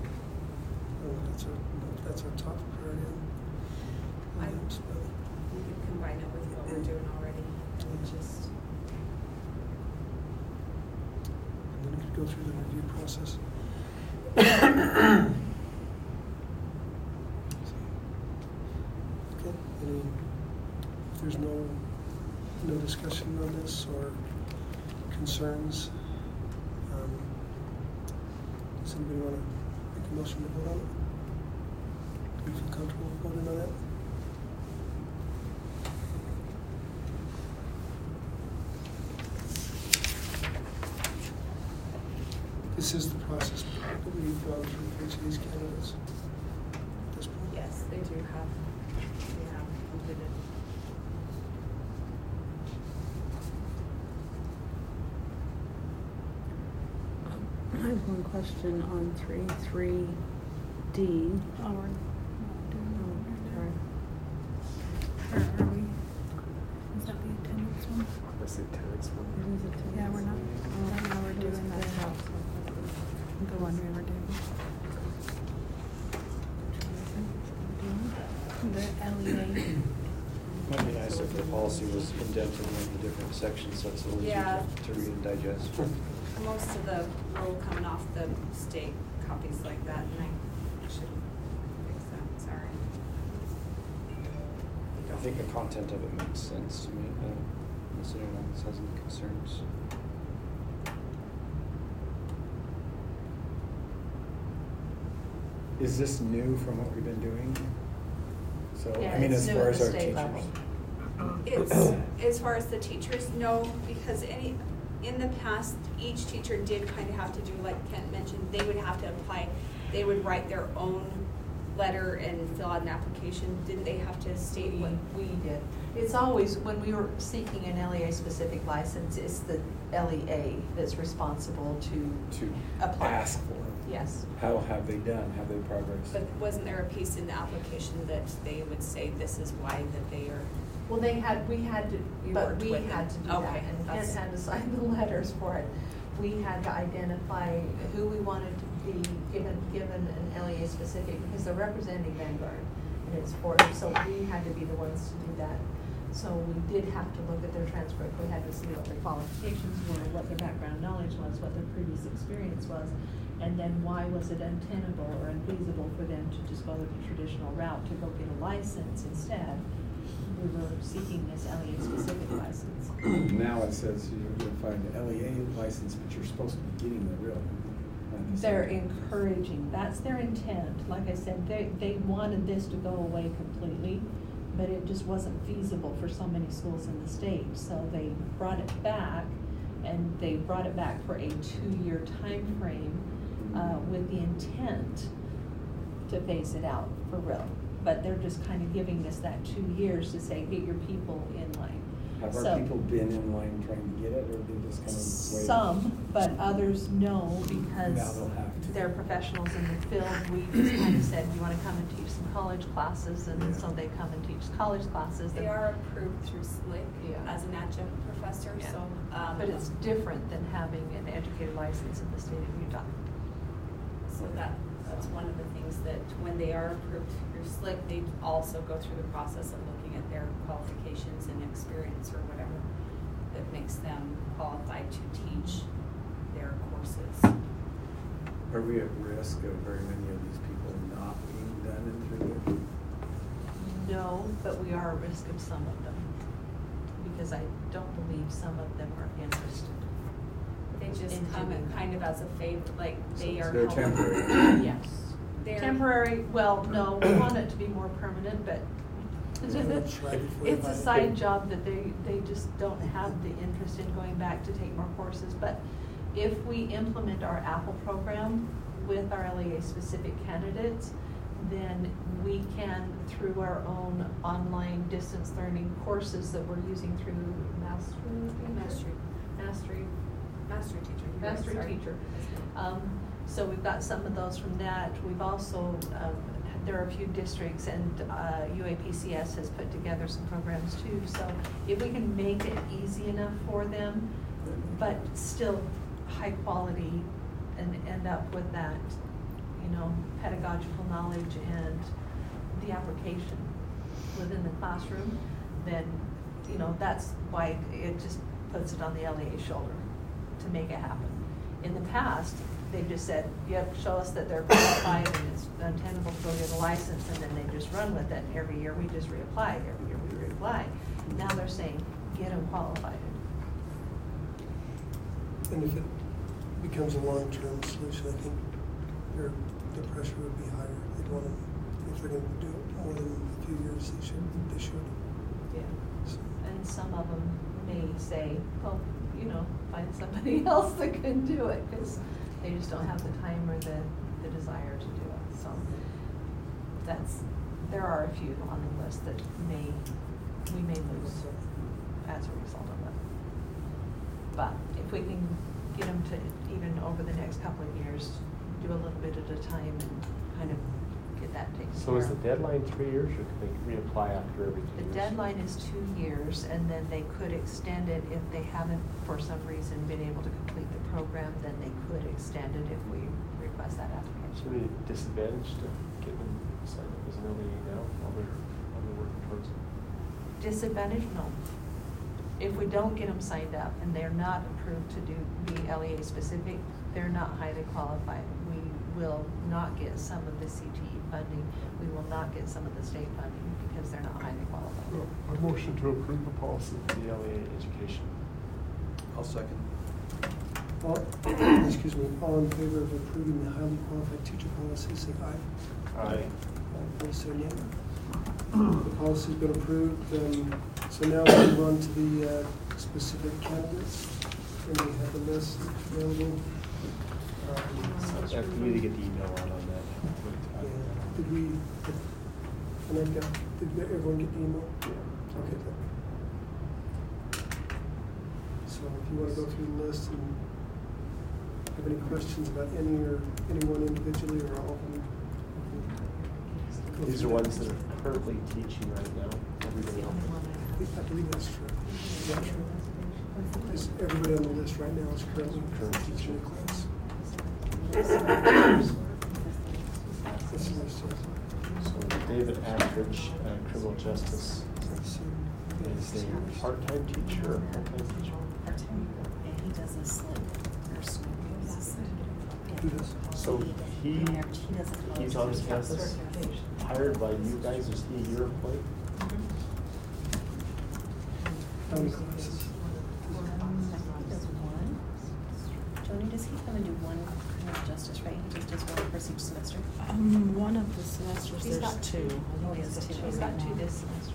[SPEAKER 1] that's our top priority.
[SPEAKER 11] We could combine it with what we're doing already. Just.
[SPEAKER 1] And then we could go through the review process. Okay, if there's no discussion on this or concerns, does anybody want to make a motion to vote on it? Do you feel comfortable voting on that? This is the process that we've gone through for each of these candidates at this point.
[SPEAKER 11] Yes, they do have, completed.
[SPEAKER 5] I have one question on 3.3D.
[SPEAKER 2] Oh, we're not doing
[SPEAKER 5] Sorry.
[SPEAKER 2] that. Or are we? Is that the attendance one?
[SPEAKER 4] That's the attendance one.
[SPEAKER 5] It is attendance.
[SPEAKER 2] Yeah, we're not. Right now we're doing that. The one we were doing. The LEA.
[SPEAKER 10] Might be nice if the policy was indented into different sections, so it's a little
[SPEAKER 11] Yeah.
[SPEAKER 10] easier to read and digest.
[SPEAKER 11] Most of the rule coming off the state copies like that, and I should fix that, sorry.
[SPEAKER 10] I think the content of it makes sense to me, unless anyone else has any concerns.
[SPEAKER 9] Is this new from what we've been doing? So,
[SPEAKER 3] Yeah,
[SPEAKER 9] I mean,
[SPEAKER 3] it's
[SPEAKER 9] as
[SPEAKER 3] new
[SPEAKER 9] far
[SPEAKER 3] at
[SPEAKER 9] as
[SPEAKER 3] the
[SPEAKER 9] our
[SPEAKER 3] state
[SPEAKER 9] teachers.
[SPEAKER 3] level.
[SPEAKER 11] It's, as far as the teachers, no, because in the past, each teacher did kind of have to do, like Kent mentioned, they would have to apply, they would write their own letter and fill out an application. Didn't they have to state what?
[SPEAKER 3] We did. It's always, when we were seeking an LEA-specific license, it's the LEA that's responsible to apply.
[SPEAKER 9] Ask for it.
[SPEAKER 3] Yes.
[SPEAKER 9] How have they done? Have they progressed?
[SPEAKER 11] But wasn't there a piece in the application that they would say this is why that they are?
[SPEAKER 3] Well, we had to,
[SPEAKER 11] You
[SPEAKER 3] but
[SPEAKER 11] worked
[SPEAKER 3] we
[SPEAKER 11] with
[SPEAKER 3] had to
[SPEAKER 11] them.
[SPEAKER 3] do that,
[SPEAKER 11] Okay,
[SPEAKER 3] and Ken
[SPEAKER 11] that's-
[SPEAKER 3] had to sign the letters for it. We had to identify who we wanted to be given an LEA specific, because they're representing Vanguard, and it's for, so we had to be the ones to do that. So we did have to look at their transcript, we had to see what their qualifications were, what their background knowledge was, what their previous experience was, and then why was it untenable or unfeasible for them to just go the traditional route to go get a license instead. We were seeking this LEA specific license.
[SPEAKER 9] Now it says you'll find the LEA license, but you're supposed to be getting the real.
[SPEAKER 3] They're encouraging, that's their intent. Like I said, they wanted this to go away completely, but it just wasn't feasible for so many schools in the state. So they brought it back, and they brought it back for a 2-year time frame with the intent to phase it out for real. But they're just kind of giving us that 2 years to say, get your people in line.
[SPEAKER 9] Have
[SPEAKER 3] So-
[SPEAKER 9] our people been in line trying to get it, or they just kind of waiting?
[SPEAKER 3] Some, but others no,
[SPEAKER 9] Now
[SPEAKER 3] because
[SPEAKER 9] they'll have to.
[SPEAKER 3] they're professionals in the field. We just kind of said, you want to come and teach some college classes, and so they come and teach college classes.
[SPEAKER 11] They are approved through SLIC
[SPEAKER 3] Yeah.
[SPEAKER 11] as an adjunct professor,
[SPEAKER 3] Yeah.
[SPEAKER 11] so.
[SPEAKER 3] But it's different than having an educated license in the state of Utah.
[SPEAKER 11] So that's one of the things that when they are approved through SLIC, they also go through the process of looking at their qualifications and experience or whatever that makes them qualified to teach their courses.
[SPEAKER 9] Are we at risk of very many of these people not being done in 3 years?
[SPEAKER 3] No, but we are at risk of some of them, because I don't believe some of them are interested.
[SPEAKER 11] They just
[SPEAKER 3] in
[SPEAKER 11] come
[SPEAKER 3] doing
[SPEAKER 11] in
[SPEAKER 3] that.
[SPEAKER 11] kind of as a favor, like they
[SPEAKER 9] So
[SPEAKER 11] are.
[SPEAKER 9] they're
[SPEAKER 11] helping.
[SPEAKER 9] temporary.
[SPEAKER 3] Yes.
[SPEAKER 11] They're-
[SPEAKER 3] Temporary, well, no, we want it to be more permanent, but
[SPEAKER 1] That's right, before you
[SPEAKER 3] it's
[SPEAKER 1] buy
[SPEAKER 3] a
[SPEAKER 1] it.
[SPEAKER 3] side job that they just don't have the interest in going back to take more courses. But if we implement our Apple program with our LEA-specific candidates, then we can, through our own online distance learning courses that we're using through
[SPEAKER 11] Mastery teacher.
[SPEAKER 3] Mastery
[SPEAKER 11] Sorry.
[SPEAKER 3] teacher. So we've got some of those from that. We've also, there are a few districts, and UAPCS has put together some programs too. So if we can make it easy enough for them, but still high quality, and end up with that, pedagogical knowledge and the application within the classroom, then, that's why it just puts it on the LEA's shoulder to make it happen. In the past, they've just said, yep, show us that they're qualified and it's untenable to go get a license, and then they just run with it. And every year we just reapply, every year we reapply. Now they're saying, get them qualified.
[SPEAKER 1] And if it becomes a long-term solution, I think the pressure would be higher. They'd want to, if they're going to do it more than a few years, they should.
[SPEAKER 3] Yeah.
[SPEAKER 1] So,
[SPEAKER 3] And some of them may say, well, find somebody else that can do it, because they just don't have the time or the desire to do it. So there are a few on the list that we may lose as a result of it. But if we can get them to, even over the next couple of years, do a little bit at a time and kind of get that taken care of.
[SPEAKER 4] So is the deadline 3 years, or can they reapply after every 2
[SPEAKER 3] The
[SPEAKER 4] years?
[SPEAKER 3] deadline is 2 years, and then they could extend it if they haven't, for some reason, been able to complete the program, then they could extend it if we request that
[SPEAKER 4] Is there
[SPEAKER 3] application.
[SPEAKER 4] any disadvantage to getting them signed up as an LEA now while they're working towards it?
[SPEAKER 3] Disadvantage? No. If we don't get them signed up and they're not approved to be LEA specific, they're not highly qualified. We will not get some of the CTE funding. We will not get some of the state funding because they're not highly qualified.
[SPEAKER 4] A motion to approve the policy for the LEA education.
[SPEAKER 10] I'll second.
[SPEAKER 1] All, excuse me, all in favor of approving the highly qualified teacher policy, say aye.
[SPEAKER 4] Aye.
[SPEAKER 1] All opposed, say nay. The policy's been approved. So now we move on to the specific candidates. And we have the list available.
[SPEAKER 4] So we need to get the email out on that.
[SPEAKER 1] Did we, and I've got, did everyone get the email?
[SPEAKER 4] Yeah.
[SPEAKER 1] Okay, then. So if you want to go through the list and have any questions about any or anyone individually or all of them.
[SPEAKER 4] These are ones that are currently teaching right now. Everybody else.
[SPEAKER 1] I believe that's true. Is that true? Is everybody on the list right now is currently teaching a class? That's the list, yes.
[SPEAKER 4] So David Attridge, criminal justice, is a part-time teacher or full-time teacher?
[SPEAKER 6] Part-time, and he does a slip or school.
[SPEAKER 1] Who does?
[SPEAKER 4] So he's on campus, hired by you guys, is he your employee?
[SPEAKER 1] How many classes?
[SPEAKER 6] He does one. Joni, does he come and do one criminal justice, right? He just does one for each semester?
[SPEAKER 5] One of the semesters,
[SPEAKER 3] He's
[SPEAKER 5] there's
[SPEAKER 3] got
[SPEAKER 5] two.
[SPEAKER 6] Oh, he has two.
[SPEAKER 3] He's got two this semester.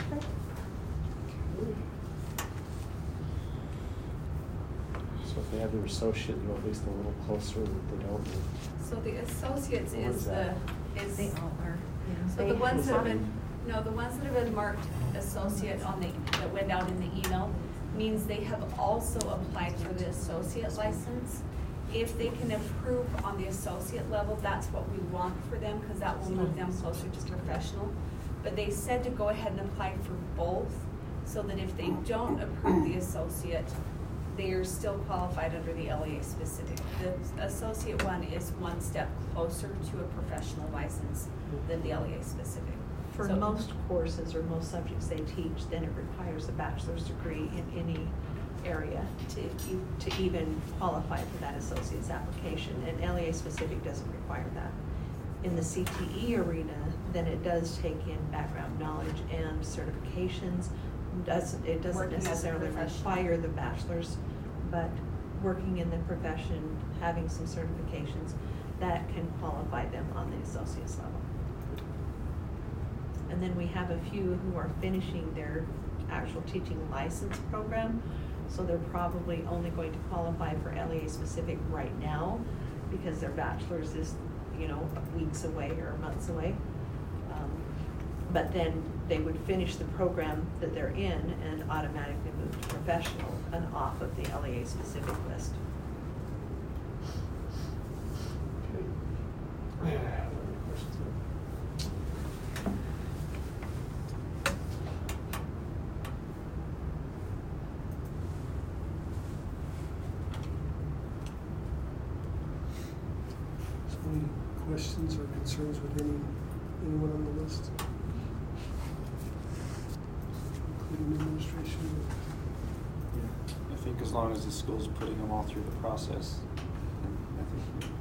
[SPEAKER 4] So if they have their associate, you know, at least a little closer, if they don't.
[SPEAKER 11] So the associates
[SPEAKER 4] What
[SPEAKER 11] is
[SPEAKER 4] is
[SPEAKER 11] the,
[SPEAKER 4] that?
[SPEAKER 11] is.
[SPEAKER 6] They all are.
[SPEAKER 11] So the ones that have been, no, the ones that have been marked associate on the, that went out in the email, means they have also applied for the associate license. If they can improve on the associate level, that's what we want for them, because that will move them closer to professional. But they said to go ahead and apply for both, so that if they don't approve the associate, they are still qualified under the LEA specific. The associate one is one step closer to a professional license than the LEA specific.
[SPEAKER 3] For
[SPEAKER 11] So-
[SPEAKER 3] most courses or most subjects they teach, then it requires a bachelor's degree in any area to even qualify for that associate's application, and LEA specific doesn't require that. In the CTE arena, then it does take in background knowledge and certifications. It doesn't
[SPEAKER 11] Working as a
[SPEAKER 3] necessarily
[SPEAKER 11] professional.
[SPEAKER 3] require the bachelor's, but working in the profession, having some certifications, that can qualify them on the associate's level. And then we have a few who are finishing their actual teaching license program, so they're probably only going to qualify for LEA specific right now, because their bachelor's is, you know, weeks away or months away. But then they would finish the program that they're in and automatically move to professional and off of the LEA specific list.
[SPEAKER 4] Okay. Any questions?
[SPEAKER 1] So any questions or concerns with anyone on the list? Including administration?
[SPEAKER 10] Yeah, I think as long as the school's putting them all through the process, I think.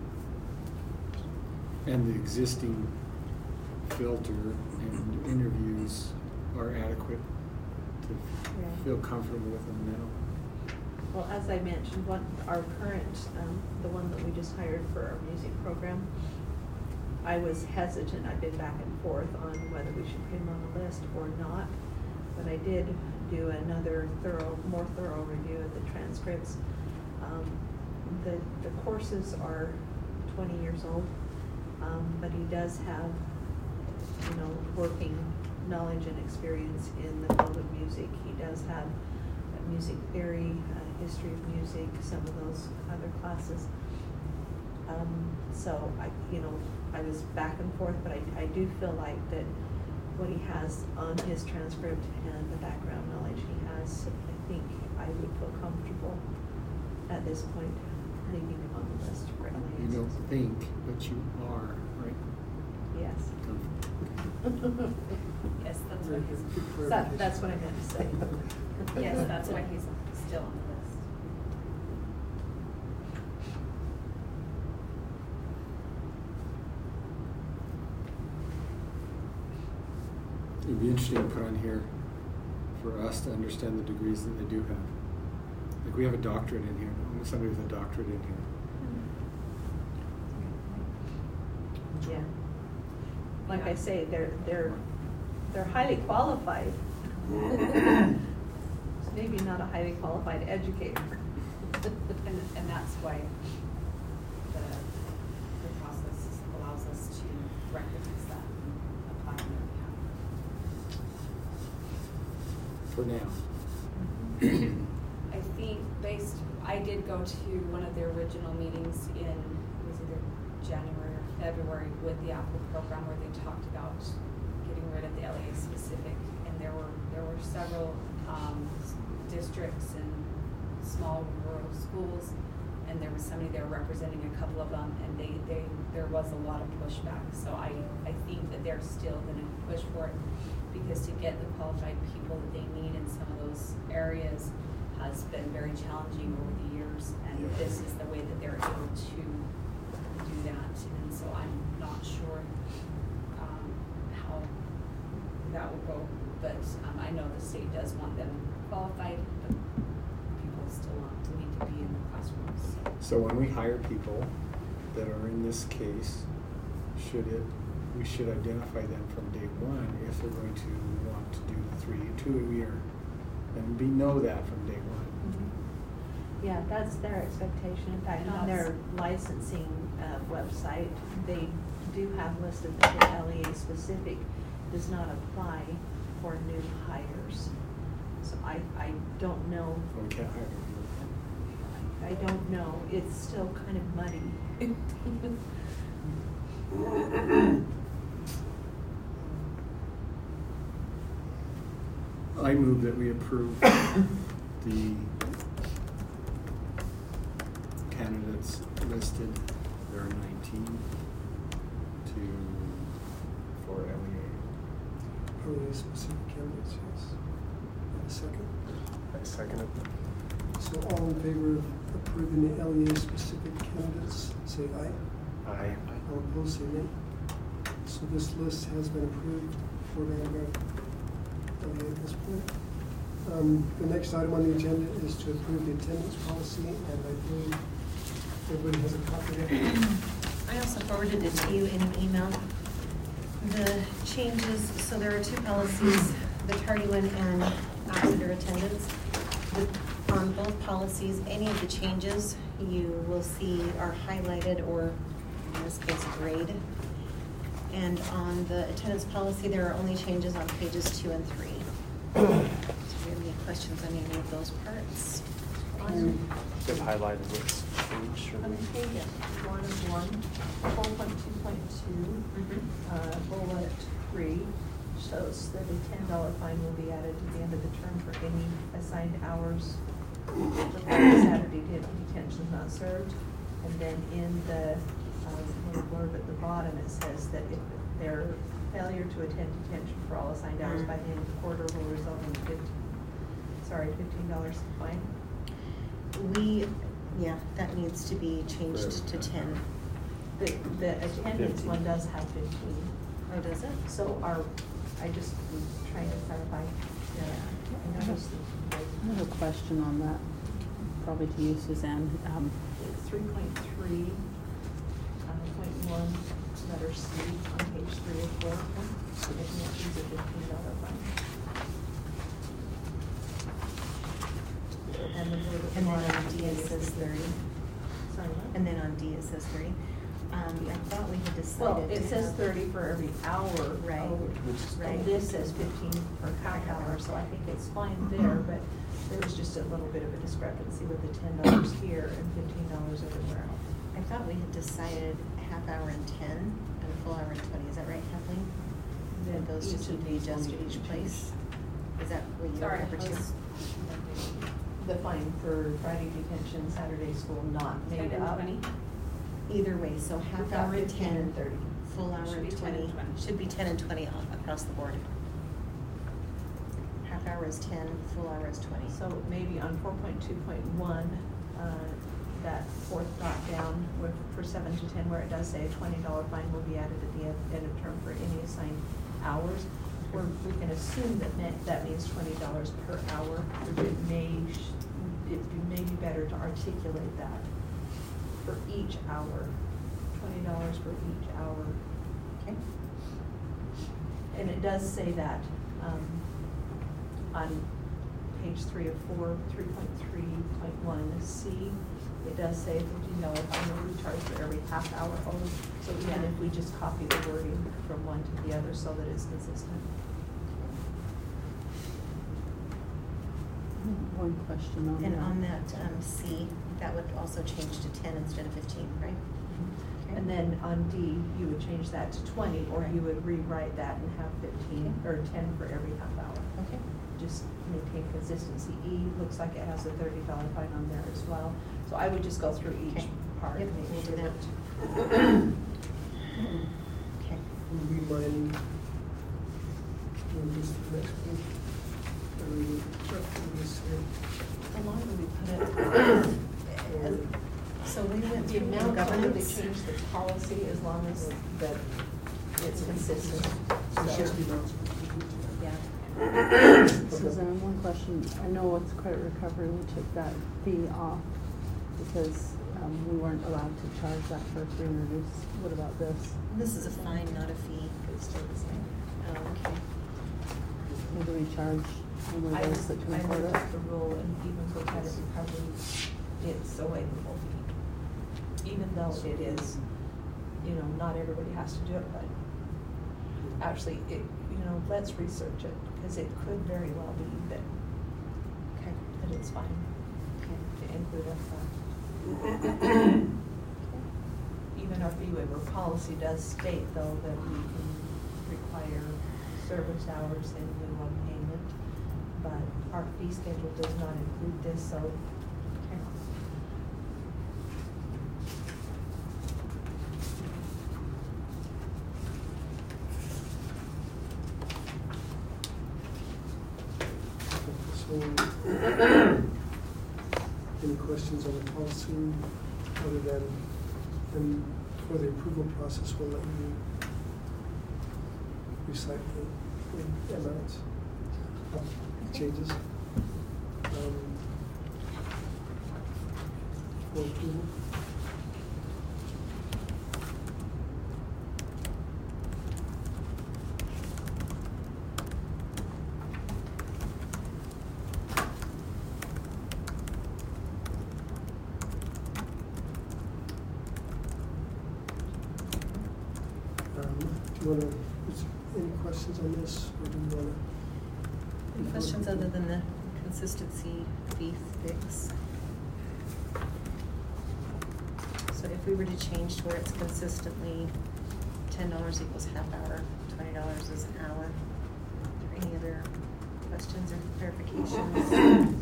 [SPEAKER 10] And the existing filter and interviews are adequate to feel comfortable with them now.
[SPEAKER 3] Well, as I mentioned, our current, the one that we just hired for our music program, I was hesitant, I've been back and forth on whether we should put him on the list or not, but I did do another more thorough review of the transcripts. The courses are 20 years old, but he does have, you know, working knowledge and experience in the field of music. He does have music theory, history of music, some of those other classes. So I was back and forth, but I do feel like that what he has on his transcript and the background knowledge he has, I think I would feel comfortable at this point leaving him on the list for LEA.
[SPEAKER 10] You don't think, but you are, right?
[SPEAKER 3] Yes.
[SPEAKER 11] Yes, that's
[SPEAKER 1] Very
[SPEAKER 11] what
[SPEAKER 1] good.
[SPEAKER 11] he's,
[SPEAKER 1] Good clarification.
[SPEAKER 3] That's what I meant to say.
[SPEAKER 11] yes, that's why he's still on the list.
[SPEAKER 10] it'd be interesting to put on here for us to understand the degrees that they do have. Like we have a doctorate in here, somebody with a doctorate in here.
[SPEAKER 2] Yeah. Like I say, they're highly qualified. It's maybe not a highly qualified educator.
[SPEAKER 11] And that's why the process allows us to recognize that and apply on their behalf.
[SPEAKER 10] For now.
[SPEAKER 11] I think I did go to one of their original meetings in, it was either January or February with the Apple program where they talked about getting rid of the LEA specific, and there were several districts and small rural schools, and there was somebody there representing a couple of them, and there was a lot of pushback. So I think that they're still going to push for it, because to get the qualified people that they need in some of those areas has been very challenging over the years, and this is the way that they're able to do that. And so I'm not sure how that will go, but I know the state does want them qualified, but people still need to be in the classrooms.
[SPEAKER 10] So when we hire people that are in this case, we should identify them from day one if they're going to want to do the 2-year, and we know that from day one.
[SPEAKER 2] Yeah, that's their expectation. In fact, on their licensing website, they do have listed that the LEA specific does not apply for new hires. So I don't know.
[SPEAKER 10] We can't hire people.
[SPEAKER 2] I don't know. It's still kind of muddy.
[SPEAKER 10] I move that we approve the candidates listed. There are 19 for LEA.
[SPEAKER 1] LEA specific candidates, yes. And a second?
[SPEAKER 4] I second it.
[SPEAKER 1] So all in favor of approving the LEA specific candidates, say aye.
[SPEAKER 4] Aye.
[SPEAKER 1] All opposed, say nay. So this list has been approved for Vanguard LEA at this point. The next item on the agenda is to approve the attendance policy, and I believe everybody has a copy of it.
[SPEAKER 6] I also forwarded it to you in an email. The changes, so there are two policies, the tardy one and Exeter attendance. On both policies, any of the changes you will see are highlighted, or in this case grayed. And on the attendance policy, there are only changes on pages 2 and 3. Do you have any questions on any of those parts?
[SPEAKER 4] They've highlighted what's changed.
[SPEAKER 2] On page 1 of 4.2.2, bullet 3 shows that a $10 fine will be added to the end of the term for any assigned hours for Saturday detention not served. And then in the little blurb at the bottom, it says that if their failure to attend detention for all assigned hours by the end of the quarter will result in $15 fine.
[SPEAKER 6] That needs to be changed to 10.
[SPEAKER 2] The attendance
[SPEAKER 4] 15.
[SPEAKER 2] one does have 15.
[SPEAKER 6] Oh, does it?
[SPEAKER 2] So I just was trying to clarify.
[SPEAKER 5] I have a question on that, probably to you, Suzanne.
[SPEAKER 2] 3.3.1, letter C on page 3 of 4. So it mentions a $15 fine. And then
[SPEAKER 6] on D it says 30.
[SPEAKER 2] Sorry, what?
[SPEAKER 6] And then on D it says 30. I thought we had decided.
[SPEAKER 2] Well, it
[SPEAKER 6] to
[SPEAKER 2] says
[SPEAKER 6] have-
[SPEAKER 2] 30 for every hour.
[SPEAKER 6] Right.
[SPEAKER 2] And this says 15 per half hour, so I think it's fine there, but there was just a little bit of a discrepancy with the $10 here and $15 everywhere else.
[SPEAKER 6] I thought we had decided a half hour and 10 and a full hour and 20. Is that right, Kathleen?
[SPEAKER 2] Then
[SPEAKER 6] That those
[SPEAKER 2] each
[SPEAKER 6] just
[SPEAKER 2] of
[SPEAKER 6] need to be
[SPEAKER 2] these will
[SPEAKER 6] adjusted
[SPEAKER 2] need
[SPEAKER 6] each
[SPEAKER 2] to
[SPEAKER 6] place? Is that what you
[SPEAKER 11] Sorry,
[SPEAKER 6] remember too?
[SPEAKER 2] The fine for Friday detention, Saturday school not
[SPEAKER 11] 10
[SPEAKER 2] made
[SPEAKER 11] and
[SPEAKER 2] up.
[SPEAKER 11] 20?
[SPEAKER 6] Either way, so half
[SPEAKER 2] We've got
[SPEAKER 6] hour and
[SPEAKER 2] 15
[SPEAKER 6] 10,
[SPEAKER 2] and 30.
[SPEAKER 6] full hour
[SPEAKER 11] Should
[SPEAKER 6] and
[SPEAKER 11] be 10
[SPEAKER 6] 20.
[SPEAKER 11] and 20.
[SPEAKER 6] Should be 10 and 20 across the board. Half hour is 10, full hour is 20.
[SPEAKER 2] So maybe on 4.2.1, that fourth dot down for 7 to 10, where it does say a $20 fine will be added at the end of term for any assigned hours. we can assume that means $20 per hour, but it may be better to articulate that for each hour, $20 for each hour.
[SPEAKER 6] Okay.
[SPEAKER 2] And it does say that, on page 3 of 4, 3.3.1C, it does say $15 fine will be charged for every half hour owed. So even if we just copy the wording from one to the other so that it's consistent.
[SPEAKER 5] One question on that.
[SPEAKER 6] And on that C, that would also change to 10 instead of 15, right? Okay.
[SPEAKER 2] And then on D, you would change that to 20, or you would rewrite that and have 15 or 10 for every half hour.
[SPEAKER 6] Okay.
[SPEAKER 2] Just maintain consistency. E looks like it has a $30 fine on there as well. So I would just go through each
[SPEAKER 6] Okay.
[SPEAKER 2] part.
[SPEAKER 6] Yep,
[SPEAKER 2] and make
[SPEAKER 6] we'll do
[SPEAKER 2] sure
[SPEAKER 6] that. Okay.
[SPEAKER 1] Would we mind doing this to the next page? Or we would roughly this here?
[SPEAKER 2] How long do we put it?
[SPEAKER 6] So we went
[SPEAKER 2] The
[SPEAKER 6] through
[SPEAKER 2] amount of time they
[SPEAKER 6] governance.
[SPEAKER 2] change the policy as long as that it's consistent.
[SPEAKER 1] So
[SPEAKER 2] So-
[SPEAKER 1] 60 months.
[SPEAKER 6] Yeah.
[SPEAKER 5] Suzanne, one question. I know with credit recovery, we took that fee off because we weren't allowed to charge that for 300 use. What about this?
[SPEAKER 6] This is a fine, not a fee.
[SPEAKER 2] It's still the same.
[SPEAKER 6] Oh, okay.
[SPEAKER 5] Maybe we charge only
[SPEAKER 2] I
[SPEAKER 5] those that can afford
[SPEAKER 2] looked
[SPEAKER 5] it?
[SPEAKER 2] at the rule, and even for credit recovery, it's a waivable fee. Even though it is, not everybody has to do it, but actually, let's research it, because it could very well be that
[SPEAKER 6] Okay.
[SPEAKER 2] it's fine
[SPEAKER 6] Okay.
[SPEAKER 2] to include up front. Even our fee waiver policy does state, though, that we can require service hours in lieu of payment, but our fee schedule does not include this, so.
[SPEAKER 1] So, any questions on the policy other than, and for the approval process, we'll let you recite the amounts of changes. For approval. Do you want to, any questions on this, or do you want to?
[SPEAKER 6] Any questions other than the consistency fee fix? So if we were to change to where it's consistently $10 equals half hour, $20 is an hour, are there any other questions or clarifications?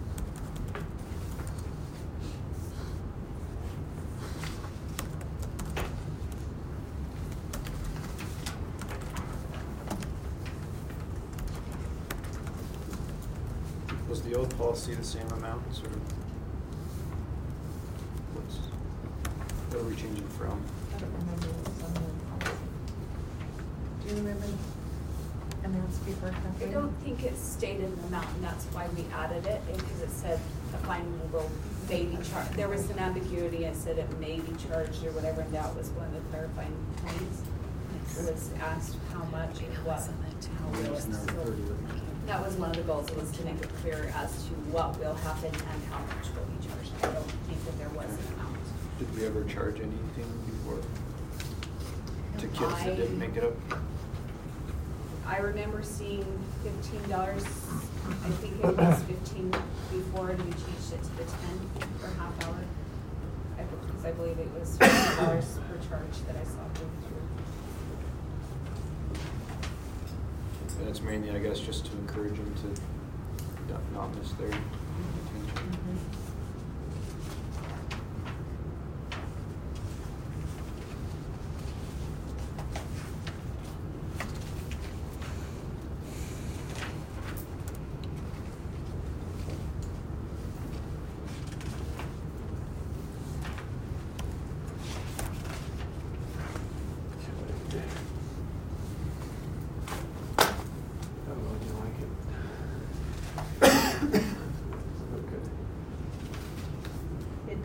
[SPEAKER 10] Was the old policy the same amounts, or what are we changing from?
[SPEAKER 2] I don't remember what was on the policy.
[SPEAKER 6] Do you remember amounts before
[SPEAKER 11] I
[SPEAKER 6] calculating?
[SPEAKER 11] don't think it stated an amount, and that's why we added it, because it said a fine will may be charged. There was an ambiguity, it said it may be charged or whatever, and that was one of the clarifying points. It was asked how much and what, how will it, so that was one of the goals, was to make it clear as to what will happen and how much will be charged. I don't think that there was an amount.
[SPEAKER 10] Did we ever charge anything before to kids
[SPEAKER 11] I-
[SPEAKER 10] that didn't make it up?
[SPEAKER 11] I remember seeing $15, I think it was 15 before, and we changed it to the 10 for half hour. Because I believe it was $15 per charge that I saw go through.
[SPEAKER 10] And it's mainly, I guess, just to encourage them to not miss their detention.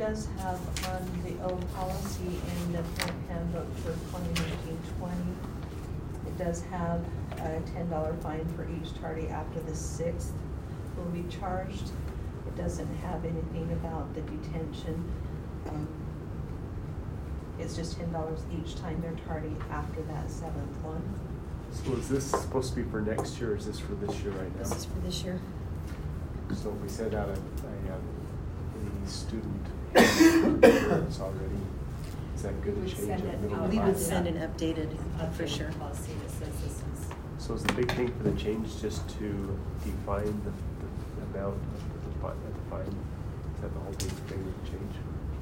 [SPEAKER 2] does have on the old policy in the parent handbook for 2019-20, it does have a $10 fine for each tardy after the 6th will be charged. It doesn't have anything about the detention. It's just $10 each time they're tardy after that 7th one.
[SPEAKER 4] So is this supposed to be for next year, or is this for this year right now?
[SPEAKER 6] This is for this year.
[SPEAKER 4] So if we send out a student it's already, is that good to
[SPEAKER 11] We'd
[SPEAKER 4] change
[SPEAKER 11] send
[SPEAKER 4] it?
[SPEAKER 11] it
[SPEAKER 4] middle
[SPEAKER 11] out.
[SPEAKER 4] of
[SPEAKER 6] We
[SPEAKER 4] the
[SPEAKER 6] would
[SPEAKER 4] month?
[SPEAKER 6] send an updated, for
[SPEAKER 11] Updated
[SPEAKER 6] sure.
[SPEAKER 11] policy that says this is.
[SPEAKER 4] So is the big thing for the change just to define the amount of the fine? Is that the whole big thing with the change?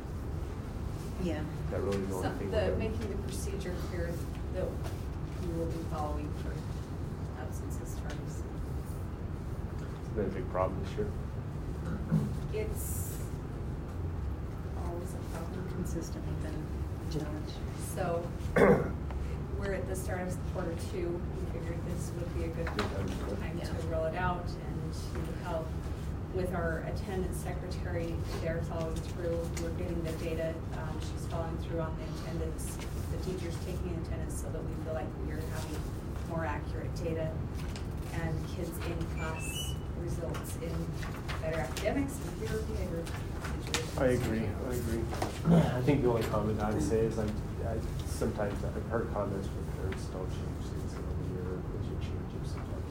[SPEAKER 6] Yeah.
[SPEAKER 4] Is that really the only thing?
[SPEAKER 11] Making the procedure clear that we will be following for absences terms.
[SPEAKER 4] Is that a big problem this year?
[SPEAKER 11] It's always a problem.
[SPEAKER 6] Consistently been a challenge.
[SPEAKER 11] So, we're at the start of quarter 2, we figured this would be a good time
[SPEAKER 6] Yeah.
[SPEAKER 11] to roll it out and to help with our attendance secretary. They're following through, we're getting the data, she's following through on the attendance, the teachers taking attendance so that we feel like we are having more accurate data and kids in class results in better academics and fewer behavior situations.
[SPEAKER 4] I agree. I think the only comment I'd say is sometimes I've heard comments from parents, don't change things in a year, because you change them sometimes.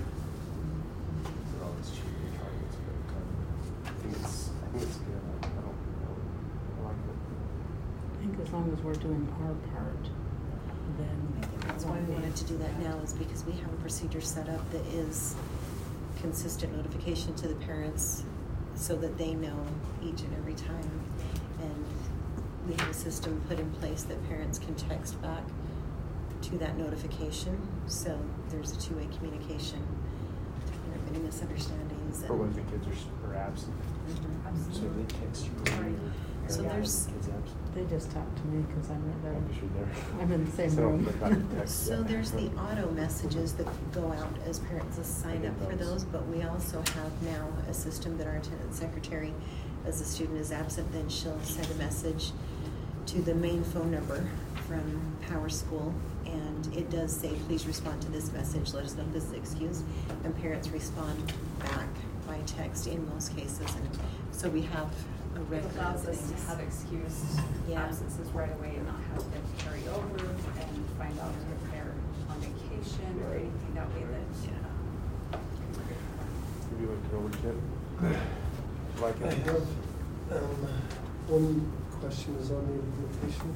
[SPEAKER 4] They're always changing targets, but I think it's good. I don't know. I like it.
[SPEAKER 5] I think as long as we're doing our part, then.
[SPEAKER 6] I think that's why we wanted to do that now, is because we have a procedure set up that is consistent notification to the parents so that they know each and every time. And we have a system put in place that parents can text back to that notification. So there's a two-way communication to prevent any misunderstandings.
[SPEAKER 4] Or when the kids are absent.
[SPEAKER 6] Mhm.
[SPEAKER 4] So they text you.
[SPEAKER 11] Right.
[SPEAKER 6] So there's-
[SPEAKER 4] Kids absent.
[SPEAKER 5] They just talk to me because I'm right there.
[SPEAKER 4] Because you're there.
[SPEAKER 5] I'm in the same
[SPEAKER 4] So
[SPEAKER 5] room.
[SPEAKER 4] they've got to text
[SPEAKER 6] So
[SPEAKER 4] you.
[SPEAKER 6] there's the auto messages that go out as parents sign up for those, but we also have now a system that our attendance secretary, as the student is absent, then she'll send a message to the main phone number from Power School, and it does say, please respond to this message, let us know if this is excused, and parents respond back by text in most cases, and so we have a
[SPEAKER 11] It
[SPEAKER 6] record
[SPEAKER 11] allows
[SPEAKER 6] of
[SPEAKER 11] us to
[SPEAKER 6] things.
[SPEAKER 11] have excused
[SPEAKER 6] Yeah.
[SPEAKER 11] absences right away and not have them carry over and find out if they're on vacation or anything that way that.
[SPEAKER 4] Maybe we can overcheck. Like
[SPEAKER 1] I
[SPEAKER 4] it.
[SPEAKER 1] have, one question is on the implementation.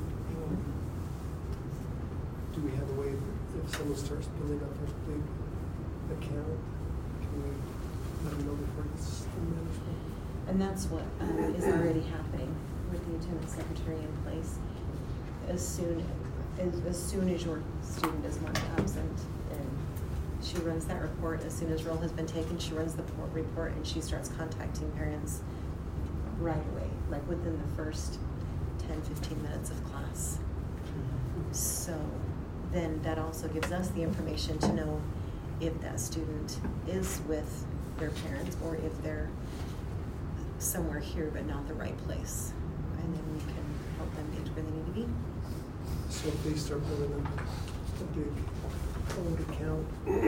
[SPEAKER 1] Do we have a way, that if someone starts building up a big account, can we let them know before it's in management?
[SPEAKER 6] And that's what is already happening with the attendance secretary in place. As soon as your student is marked absent, and she runs that report. As soon as roll has been taken, she runs the report and she starts contacting parents right away, like within the first 10-15 minutes of class. So then that also gives us the information to know if that student is with their parents or if they're somewhere here but not the right place. And then we can help them get to where they need to be.
[SPEAKER 1] So if they start building up a big old account,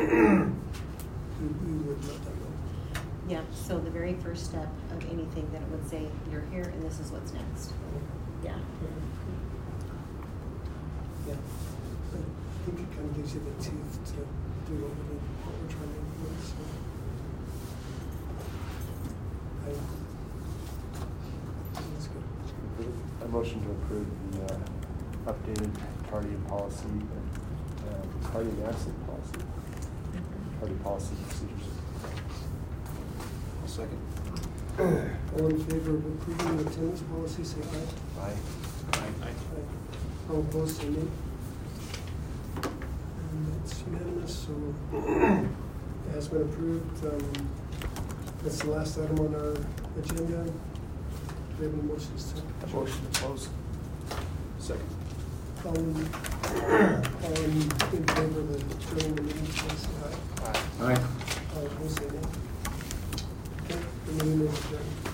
[SPEAKER 1] we would let them know.
[SPEAKER 6] Yeah, so the very first step of anything that it would say, you're here and this is what's next. Yeah.
[SPEAKER 1] Yeah. I think it kind of gives you the teeth to do what we're trying to implement, so. That's good.
[SPEAKER 4] A motion to approve the updated tardy policy, tardy and absent policy, tardy policy procedures.
[SPEAKER 7] I'll second.
[SPEAKER 1] All in favor of approving the attendance policy, say aye.
[SPEAKER 4] Aye.
[SPEAKER 1] Aye. All opposed, say nay. And that's unanimous, so it has been approved. That's the last item on our agenda. Do we have any motions to?
[SPEAKER 7] Motion to close. Second.
[SPEAKER 1] All in favor of adjourning the meeting, please say aye.
[SPEAKER 4] Aye.
[SPEAKER 7] Aye.
[SPEAKER 1] All opposed, say nay. Okay, the meeting is adjourned.